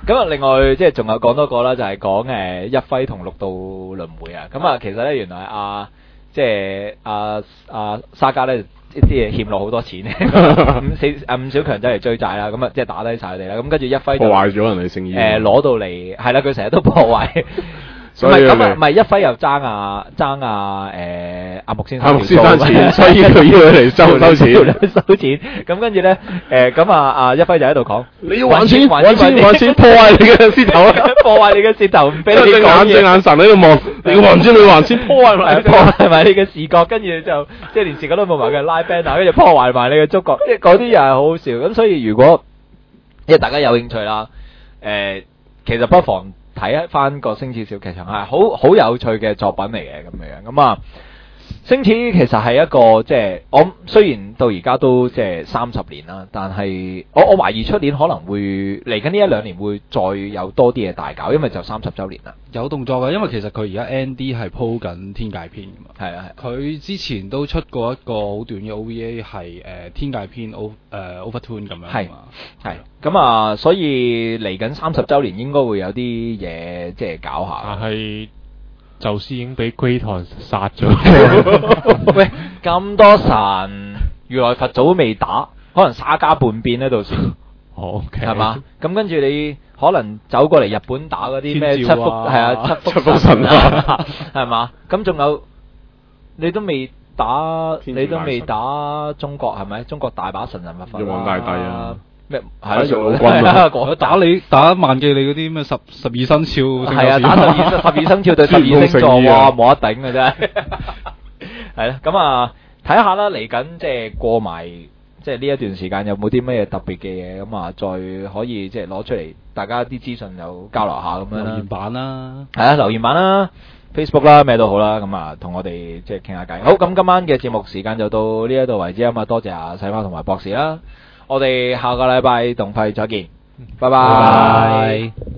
Speaker 1: 咁啊，另外即係仲有講多個啦，就係講誒一輝同六道輪迴啊。咁啊，其實咧原來阿即係阿阿沙家咧。啲嘢欠落好多錢，五四啊伍小強走嚟追債啦，咁啊即係打低晒佢哋啦，咁跟住一輝
Speaker 3: 破壞咗人哋聖意，
Speaker 1: 誒攞到嚟係啦，佢成日都破壞，唔
Speaker 3: 所以
Speaker 1: 係咁啊，唔係一輝又爭啊爭啊誒阿木先生
Speaker 3: 阿木先生錢，所以佢要佢嚟收收錢，
Speaker 1: 收錢，咁跟住咧誒咁啊阿一輝就喺度講，
Speaker 3: 你要還錢還錢還錢，破壞你嘅舌頭啦，
Speaker 1: 破壞你嘅舌頭，唔俾你講嘢，
Speaker 3: 隻眼神喺度望，你要還錢你還錢，破壞埋
Speaker 1: 破壞埋你嘅視覺，跟住就即係連視覺都冇埋嘅拉 band 啊，跟住破壞埋你嘅觸覺，即係嗰啲又係好好笑。咁所以如果即係大家有興趣啦，誒其實不妨睇翻個星矢小劇場係好好有趣嘅作品嚟嘅咁樣。咁啊，星矢其實係一個即係我雖然到而家都即係三十年啦，但係我我懷疑出年可能會嚟緊呢一兩年會再有多啲嘢大搞，因為就三十週年啦。
Speaker 5: 有動作嘅，因為其實佢而家 N D 係鋪緊天界篇㗎嘛。
Speaker 1: 係啊係。
Speaker 5: 佢之前都出過一個好短嘅 O V A 係誒、呃、天界篇 O 誒 Overtune 咁樣
Speaker 1: 係
Speaker 5: 啊嘛。
Speaker 1: 係。咁啊，所以嚟緊三十週年應該會有啲嘢即係搞下。
Speaker 4: 但係宙斯已經俾龜堂殺咗。
Speaker 1: 喂，咁多神，如來佛祖未打，可能沙家半邊咧到時。
Speaker 4: 好嘅。
Speaker 1: 係嘛？咁跟住你可能走過嚟日本打嗰啲咩七福係啊七
Speaker 3: 福神啊，
Speaker 1: 係嘛？咁仲有你都未打，你都未打中國係咪？中國大把神人物佛。
Speaker 3: 玉皇大帝啊！
Speaker 1: 咩係
Speaker 3: 玉老
Speaker 1: 君啊？
Speaker 5: 打你打萬記你嗰啲咩十十二生肖
Speaker 1: 係啊，打十二十二生肖對十二星座哇，冇得頂嘅真係。係啦，咁啊睇下啦，嚟緊即係過埋。即係呢一段時間有冇啲咩特別嘅嘢咁啊？再可以即係攞出嚟，大家啲資訊又交流下咁樣啦。
Speaker 5: 留言版啦，
Speaker 1: 係啊，留言版啦 ，Facebook 啦，咩都好啦。咁啊，同我哋即係傾下偈。好，咁今晚嘅節目時間就到呢一度為止啊嘛。多謝阿細貓同埋博士啦。我哋下個禮拜動費再見，拜拜。
Speaker 5: 拜拜。